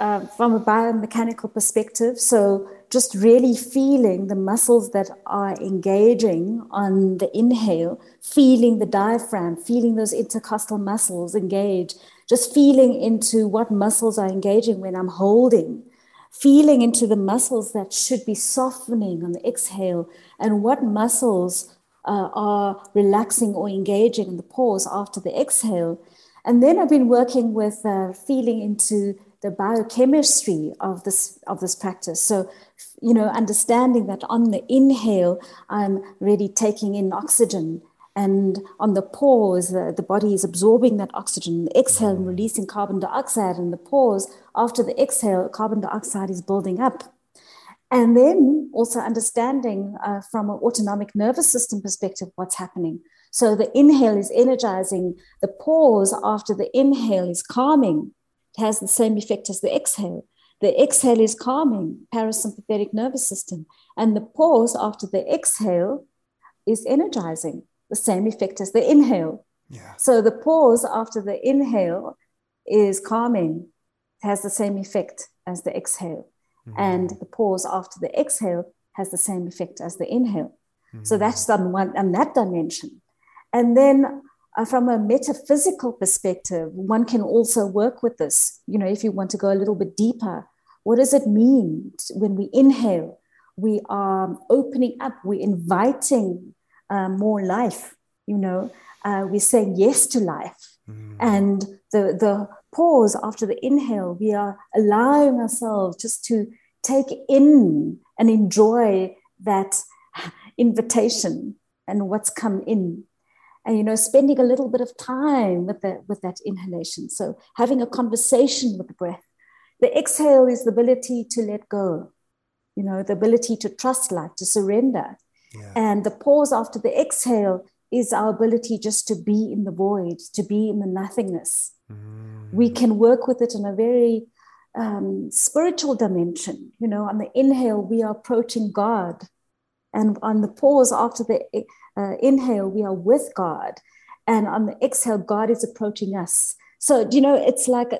B: perspective. So just really feeling the muscles that are engaging on the inhale, feeling the diaphragm, feeling those intercostal muscles engage, just feeling into what muscles are engaging when I'm holding, feeling into the muscles that should be softening on the exhale, and what muscles are relaxing or engaging in the pause after the exhale. And then I've been working with feeling into the biochemistry of this practice. So, understanding that on the inhale, I'm really taking in oxygen, and on the pause, the body is absorbing that oxygen. The exhale, releasing carbon dioxide, and the pause, after the exhale, carbon dioxide is building up. And then also understanding from an autonomic nervous system perspective what's happening. So the inhale is energizing, the pause after the inhale is calming. It has the same effect as the exhale. The exhale is calming, parasympathetic nervous system. And the pause after the exhale is energizing, the same effect as the inhale.
A: Yeah.
B: So the pause after the inhale is calming, it has the same effect as the exhale. And the pause after the exhale has the same effect as the inhale. So that's on that dimension. And then from a metaphysical perspective, one can also work with this. If you want to go a little bit deeper, what does it mean when we inhale? We are opening up, we're inviting more life, we're saying yes to life. And the pause after the inhale, we are allowing ourselves just to take in and enjoy that invitation and what's come in. And, spending a little bit of time with that inhalation. So having a conversation with the breath. The exhale is the ability to let go, the ability to trust life, to surrender.
A: Yeah.
B: And the pause after the exhale is our ability just to be in the void, to be in the nothingness. We can work with it in a very spiritual dimension. On the inhale, we are approaching God. And on the pause after the inhale, we are with God. And on the exhale, God is approaching us. So, it's like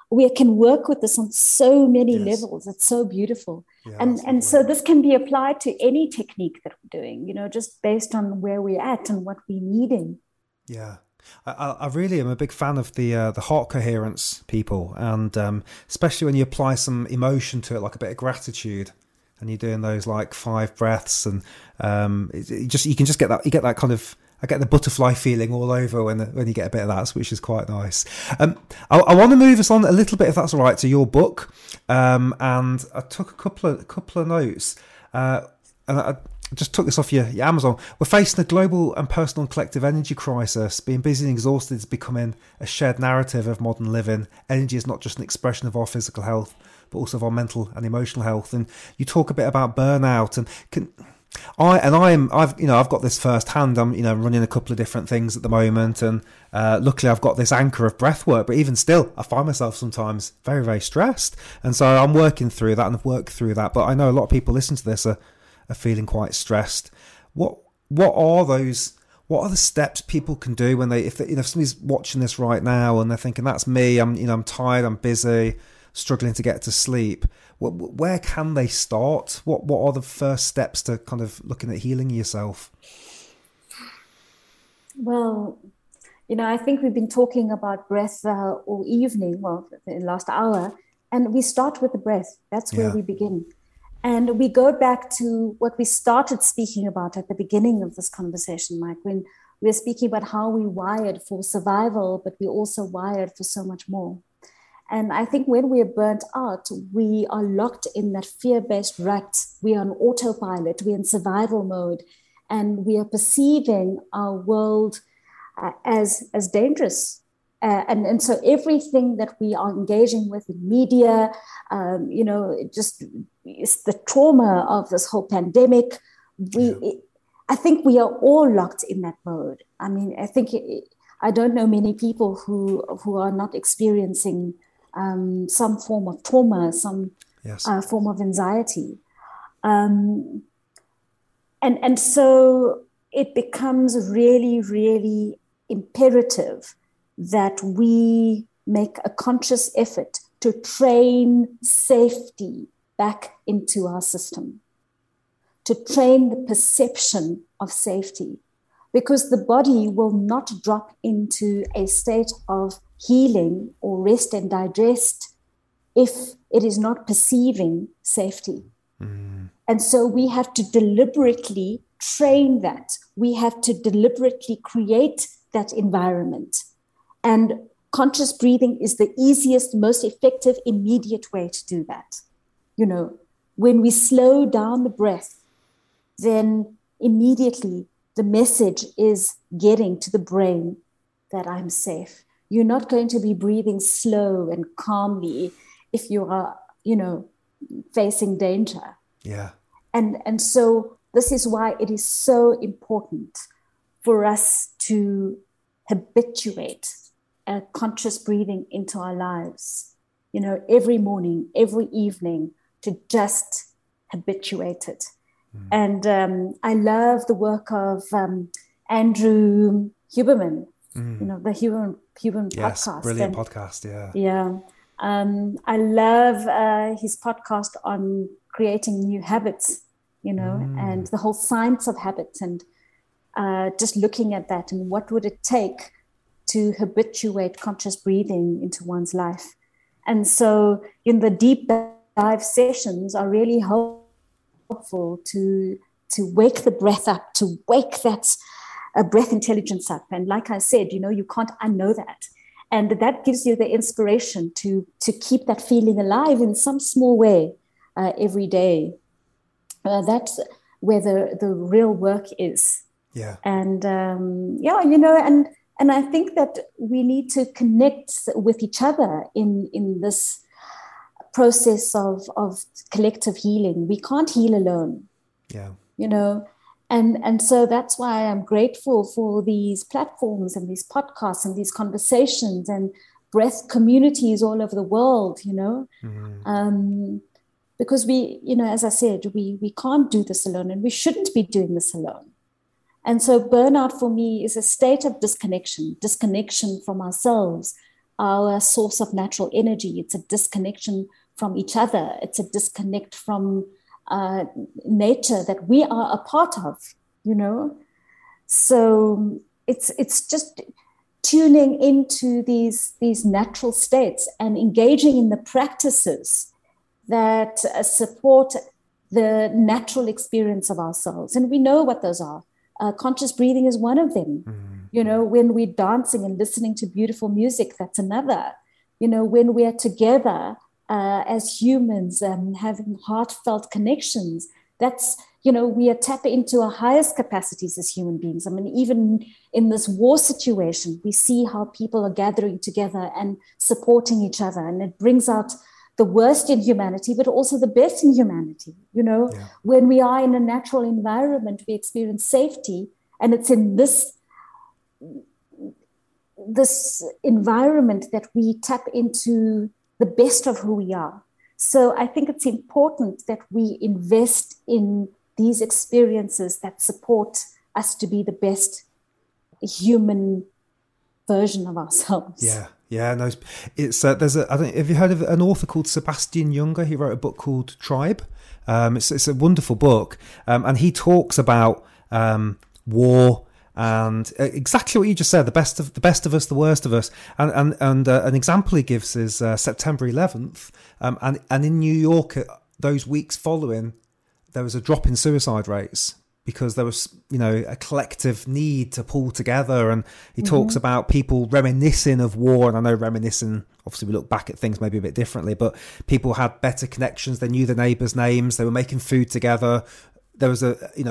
B: we can work with this on so many
A: Yes.
B: levels. It's so beautiful.
A: Yeah,
B: And so this can be applied to any technique that we're doing, just based on where we're at and what we're needing.
A: Yeah. I really am a big fan of the heart coherence people, and especially when you apply some emotion to it, like a bit of gratitude, and you're doing those like 5 breaths, and you can just get that, you get that kind of, I get the butterfly feeling all over when you get a bit of that, which is quite nice. I want to move us on a little bit, if that's all right, to your book, and I took a couple of notes, and I just took this off your Amazon. We're facing a global and personal and collective energy crisis. Being busy and exhausted is becoming a shared narrative of modern living. Energy is not just an expression of our physical health, but also of our mental and emotional health. And you talk a bit about burnout, and I've got this firsthand. I'm running a couple of different things at the moment, and luckily I've got this anchor of breath work. But even still, I find myself sometimes very, very stressed, and so I'm working through that and I've worked through that. But I know a lot of people listening to this are feeling quite stressed. What are those? What are the steps people can do when if somebody's watching this right now and they're thinking, that's me, I'm tired, I'm busy, struggling to get to sleep. Where can they start? What are the first steps to kind of looking at healing yourself?
B: Well, I think we've been talking about breath all evening, the last hour, and we start with the breath. That's where we begin. And we go back to what we started speaking about at the beginning of this conversation, Mike, when we're speaking about how we wired for survival, but we also wired for so much more. And I think when we're burnt out, we are locked in that fear-based rut. We are on autopilot, we're in survival mode, and we are perceiving our world as dangerous. And so everything that we are engaging with in media, just it's the trauma of this whole pandemic. I think we are all locked in that mode. I mean, I don't know many people who are not experiencing some form of trauma, some form of anxiety. And so it becomes really, really imperative that we make a conscious effort to train safety back into our system, to train the perception of safety, because the body will not drop into a state of healing or rest and digest if it is not perceiving safety. And so we have to deliberately train that. We have to deliberately create that environment. And conscious breathing is the easiest, most effective, immediate way to do that. When we slow down the breath, then immediately the message is getting to the brain that I'm safe. You're not going to be breathing slow and calmly if you are, facing danger.
A: Yeah.
B: And so this is why it is so important for us to habituate conscious breathing into our lives, every morning, every evening, to just habituate it. And I love the work of Andrew Huberman, the Huberman podcast.
A: Brilliant podcast, yeah.
B: Yeah. I love his podcast on creating new habits, and the whole science of habits, and just looking at that and what would it take to habituate conscious breathing into one's life. And so in the deep dive sessions are really helpful to wake the breath up, to wake that breath intelligence up. And like I said, you can't unknow that. And that gives you the inspiration to keep that feeling alive in some small way every day. That's where the real work is.
A: Yeah.
B: And and I think that we need to connect with each other in this process of collective healing. We can't heal alone.
A: Yeah.
B: And so that's why I'm grateful for these platforms and these podcasts and these conversations and breath communities all over the world, because we, as I said, we can't do this alone, and we shouldn't be doing this alone. And so burnout for me is a state of disconnection from ourselves, our source of natural energy. It's a disconnection from each other. It's a disconnect from nature that we are a part of, you know. So it's just tuning into these natural states and engaging in the practices that support the natural experience of ourselves. And we know what those are. Conscious breathing is one of them. You know, when we're dancing and listening to beautiful music, that's another. You know, when we are together as humans, having heartfelt connections, that's, you know, we are tapping into our highest capacities as human beings. I mean, even in this war situation, we see how people are gathering together and supporting each other. And it brings out the worst in humanity, but also the best in humanity. You know, when we are in a natural environment, we experience safety. And it's in this environment that we tap into the best of who we are. So I think it's important that we invest in these experiences that support us to be the best human version of ourselves.
A: Yeah, no, it's there's I don't. Have you heard of an author called Sebastian Junger? He wrote a book called Tribe. It's a wonderful book, and he talks about war. And exactly what you just said, the best of us, the worst of us. And an example he gives is September 11th. And in New York, those weeks following, there was a drop in suicide rates because there was, you know, a collective need to pull together. And he talks about people reminiscing of war. And I know reminiscing, obviously we look back at things maybe a bit differently, but people had better connections. They knew the neighbours' names. They were making food together. There was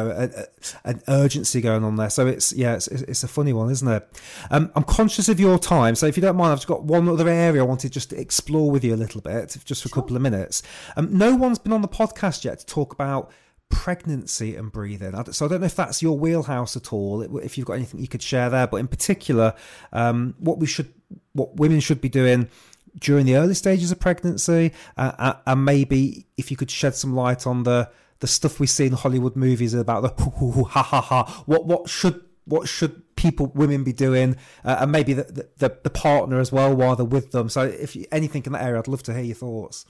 A: an urgency going on there. So it's a funny one, isn't it? I'm conscious of your time. So if you don't mind, I've just got one other area I wanted just to explore with you a little bit, just for a couple of minutes. No one's been on the podcast yet to talk about pregnancy and breathing. So I don't know if that's your wheelhouse at all, if you've got anything you could share there, but in particular, what women should be doing during the early stages of pregnancy, and maybe if you could shed some light on the stuff we see in Hollywood movies about the ha ha ha. What should women be doing, and maybe the partner as well while they're with them. So if anything in that area, I'd love to hear your thoughts.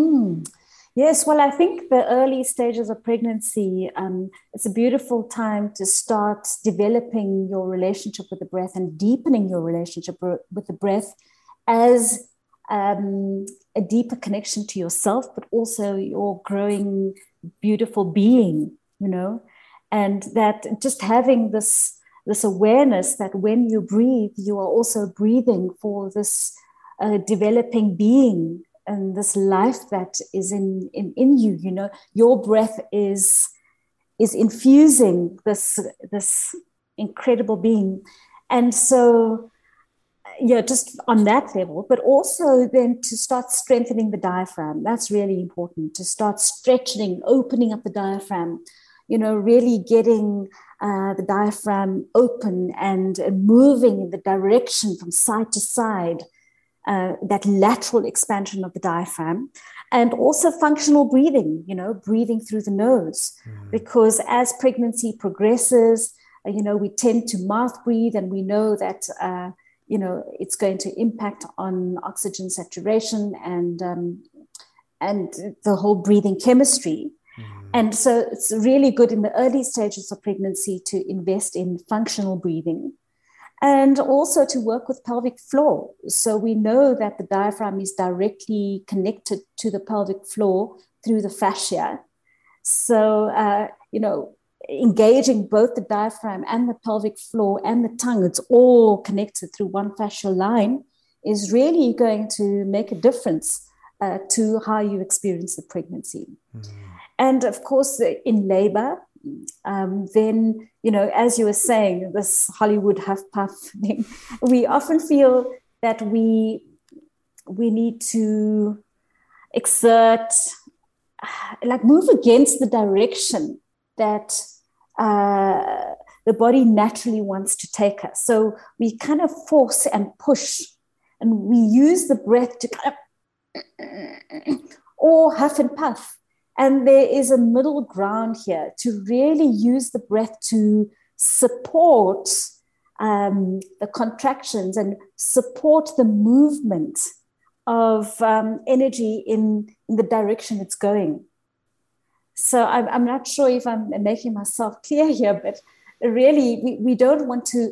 B: Yes, well, I think the early stages of pregnancy, it's a beautiful time to start developing your relationship with the breath and deepening your relationship with the breath as a deeper connection to yourself, but also your growing beautiful being, you know, and that just having this awareness that when you breathe, you are also breathing for this developing being and this life that is in you. You know, your breath is infusing this incredible being, and so just on that level, but also then to start strengthening the diaphragm. That's really important, to start stretching, opening up the diaphragm, you know, really getting the diaphragm open and moving in the direction from side to side, that lateral expansion of the diaphragm. And also functional breathing, you know, breathing through the nose, because as pregnancy progresses, you know, we tend to mouth breathe, and we know that you know, it's going to impact on oxygen saturation and the whole breathing chemistry. And so it's really good in the early stages of pregnancy to invest in functional breathing and also to work with pelvic floor. So we know that the diaphragm is directly connected to the pelvic floor through the fascia. So, you know, engaging both the diaphragm and the pelvic floor and the tongue, it's all connected through one fascial line, is really going to make a difference to how you experience the pregnancy. And of course, in labor, then, you know, as you were saying, this Hollywood huff-puff thing, we often feel that we need to exert, like move against the direction that the body naturally wants to take us. So we kind of force and push, and we use the breath to kind of, or huff and puff. And there is a middle ground here to really use the breath to support the contractions and support the movement of energy in the direction it's going. So I'm not sure if I'm making myself clear here, but really we don't want to,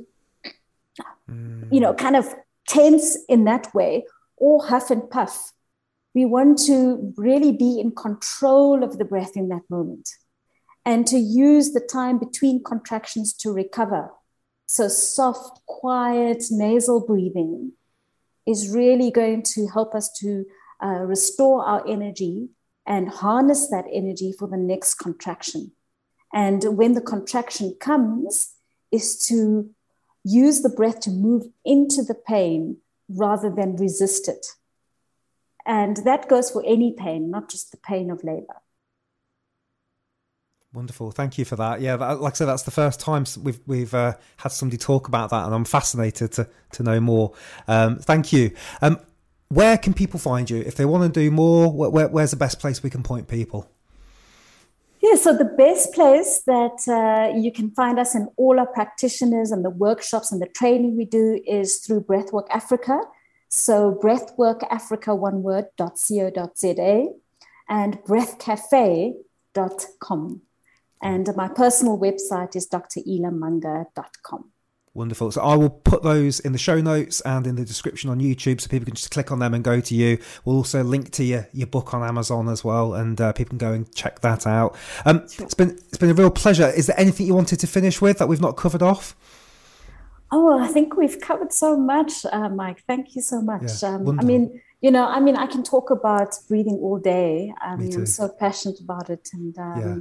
B: kind of tense in that way or huff and puff. We want to really be in control of the breath in that moment and to use the time between contractions to recover. So soft, quiet, nasal breathing is really going to help us to restore our energy and harness that energy for the next contraction. And when the contraction comes, is to use the breath to move into the pain rather than resist it. And that goes for any pain, not just the pain of labor.
A: Wonderful. Thank you for that. Yeah, like I said, that's the first time we've had somebody talk about that, and I'm fascinated to know more. Thank you. Where can people find you if they want to do more? Where's the best place we can point people?
B: Yeah, so the best place that you can find us and all our practitioners and the workshops and the training we do is through Breathwork Africa. So breathworkafrica.co.za and breathcafe.com. And my personal website is drelamunga.com.
A: Wonderful. So I will put those in the show notes and in the description on YouTube so people can just click on them and go to you. We'll also link to your book on Amazon as well, and people can go and check that out. It's been a real pleasure. Is there anything you wanted to finish with that we've not covered off?
B: Oh, I think we've covered so much, Mike. Thank you so much.
A: Yeah,
B: I can talk about breathing all day. I'm so passionate about it. And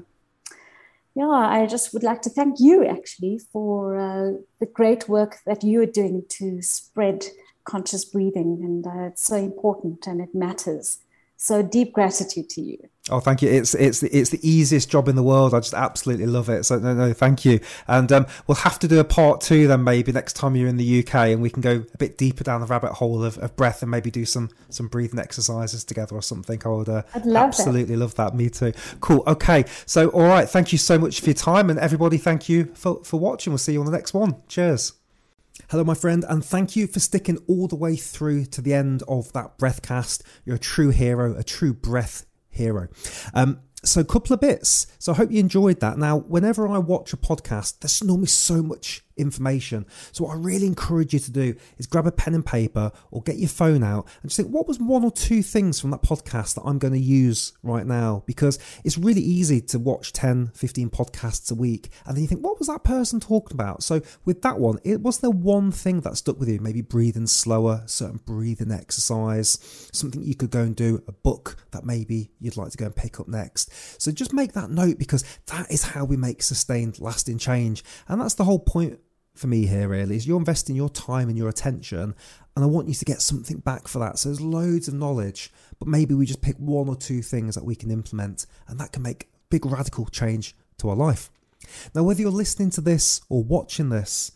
B: I just would like to thank you actually for the great work that you are doing to spread conscious breathing. And it's so important and it matters. So deep gratitude to you.
A: Oh, thank you. It's the easiest job in the world. I just absolutely love it. So no, thank you. And we'll have to do a part 2 then maybe next time you're in the UK, and we can go a bit deeper down the rabbit hole of breath and maybe do some breathing exercises together or something. I'd absolutely love that. Me too. Cool. Okay. So, all right. Thank you so much for your time, and everybody, thank you for watching. We'll see you on the next one. Cheers. Hello, my friend, and thank you for sticking all the way through to the end of that Breathcast. You're a true hero, a true breath hero. So a couple of bits. So I hope you enjoyed that. Now, whenever I watch a podcast, there's normally so much information. So what I really encourage you to do is grab a pen and paper or get your phone out and just think, what was 1 or 2 things from that podcast that I'm going to use right now? Because it's really easy to watch 10, 15 podcasts a week. And then you think, what was that person talking about? So with that one, was there one thing that stuck with you? Maybe breathing slower, certain breathing exercise, something you could go and do, a book that maybe you'd like to go and pick up next. So just make that note, because that is how we make sustained, lasting change. And that's the whole point for me here, really, is you're investing your time and your attention, and I want you to get something back for that. So there's loads of knowledge, but maybe we just pick 1 or 2 things that we can implement, and that can make big radical change to our life. Now, whether you're listening to this or watching this,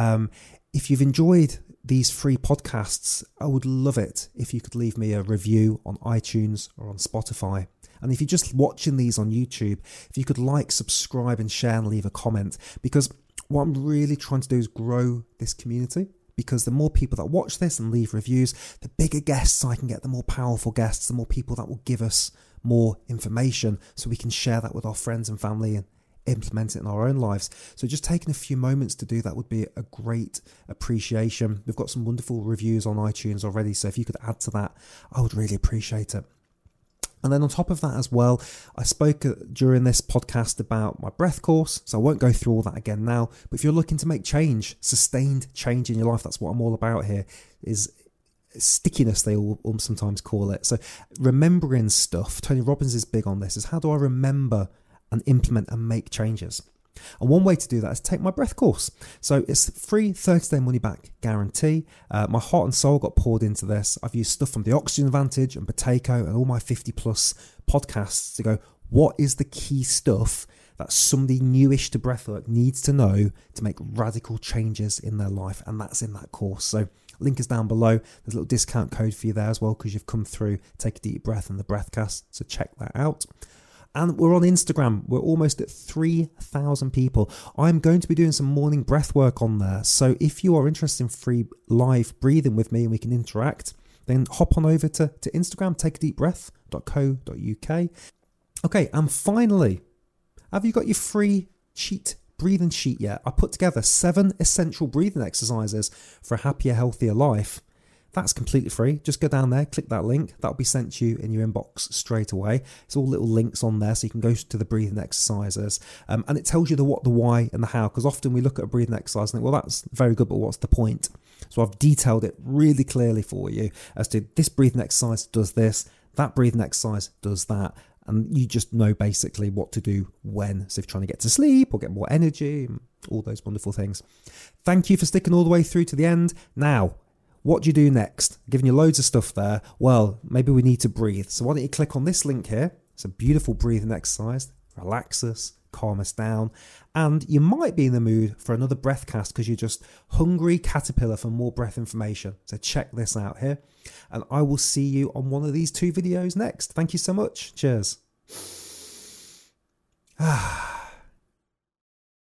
A: if you've enjoyed these free podcasts, I would love it if you could leave me a review on iTunes or on Spotify. And if you're just watching these on YouTube, if you could like, subscribe and share and leave a comment, because what I'm really trying to do is grow this community, because the more people that watch this and leave reviews, the bigger guests I can get, the more powerful guests, the more people that will give us more information so we can share that with our friends and family and implement it in our own lives. So just taking a few moments to do that would be a great appreciation. We've got some wonderful reviews on iTunes already, so if you could add to that, I would really appreciate it. And then on top of that as well, I spoke during this podcast about my breath course, so I won't go through all that again now. But if you're looking to make change, sustained change in your life, that's what I'm all about here, is stickiness, they all sometimes call it. So remembering stuff, Tony Robbins is big on this, is how do I remember and implement and make changes? And one way to do that is take my breath course. So it's free, 30-day money back guarantee. My heart and soul got poured into this. I've used stuff from the Oxygen Advantage and Boteyko and all my 50 plus podcasts to go, what is the key stuff that somebody newish to breathwork needs to know to make radical changes in their life? And that's in that course. So link is down below. There's a little discount code for you there as well, because you've come through Take a Deep Breath and the Breathcast. So check that out. And we're on Instagram. We're almost at 3,000 people. I'm going to be doing some morning breath work on there. So if you are interested in free live breathing with me and we can interact, then hop on over to Instagram, takeadeepbreath.co.uk. Okay, and finally, have you got your free breathing sheet yet? I put together 7 essential breathing exercises for a happier, healthier life. That's completely free. Just go down there, click that link. That'll be sent to you in your inbox straight away. It's all little links on there so you can go to the breathing exercises. And it tells you the what, the why, and the how. Because often we look at a breathing exercise and think, well, that's very good, but what's the point? So I've detailed it really clearly for you as to this breathing exercise does this, that breathing exercise does that. And you just know basically what to do when. So if you're trying to get to sleep or get more energy, all those wonderful things. Thank you for sticking all the way through to the end. Now, what do you do next? Giving you loads of stuff there. Well, maybe we need to breathe. So why don't you click on this link here? It's a beautiful breathing exercise. Relax us, calm us down. And you might be in the mood for another breath cast because you're just hungry caterpillar for more breath information. So check this out here. And I will see you on one of these 2 videos next. Thank you so much. Cheers.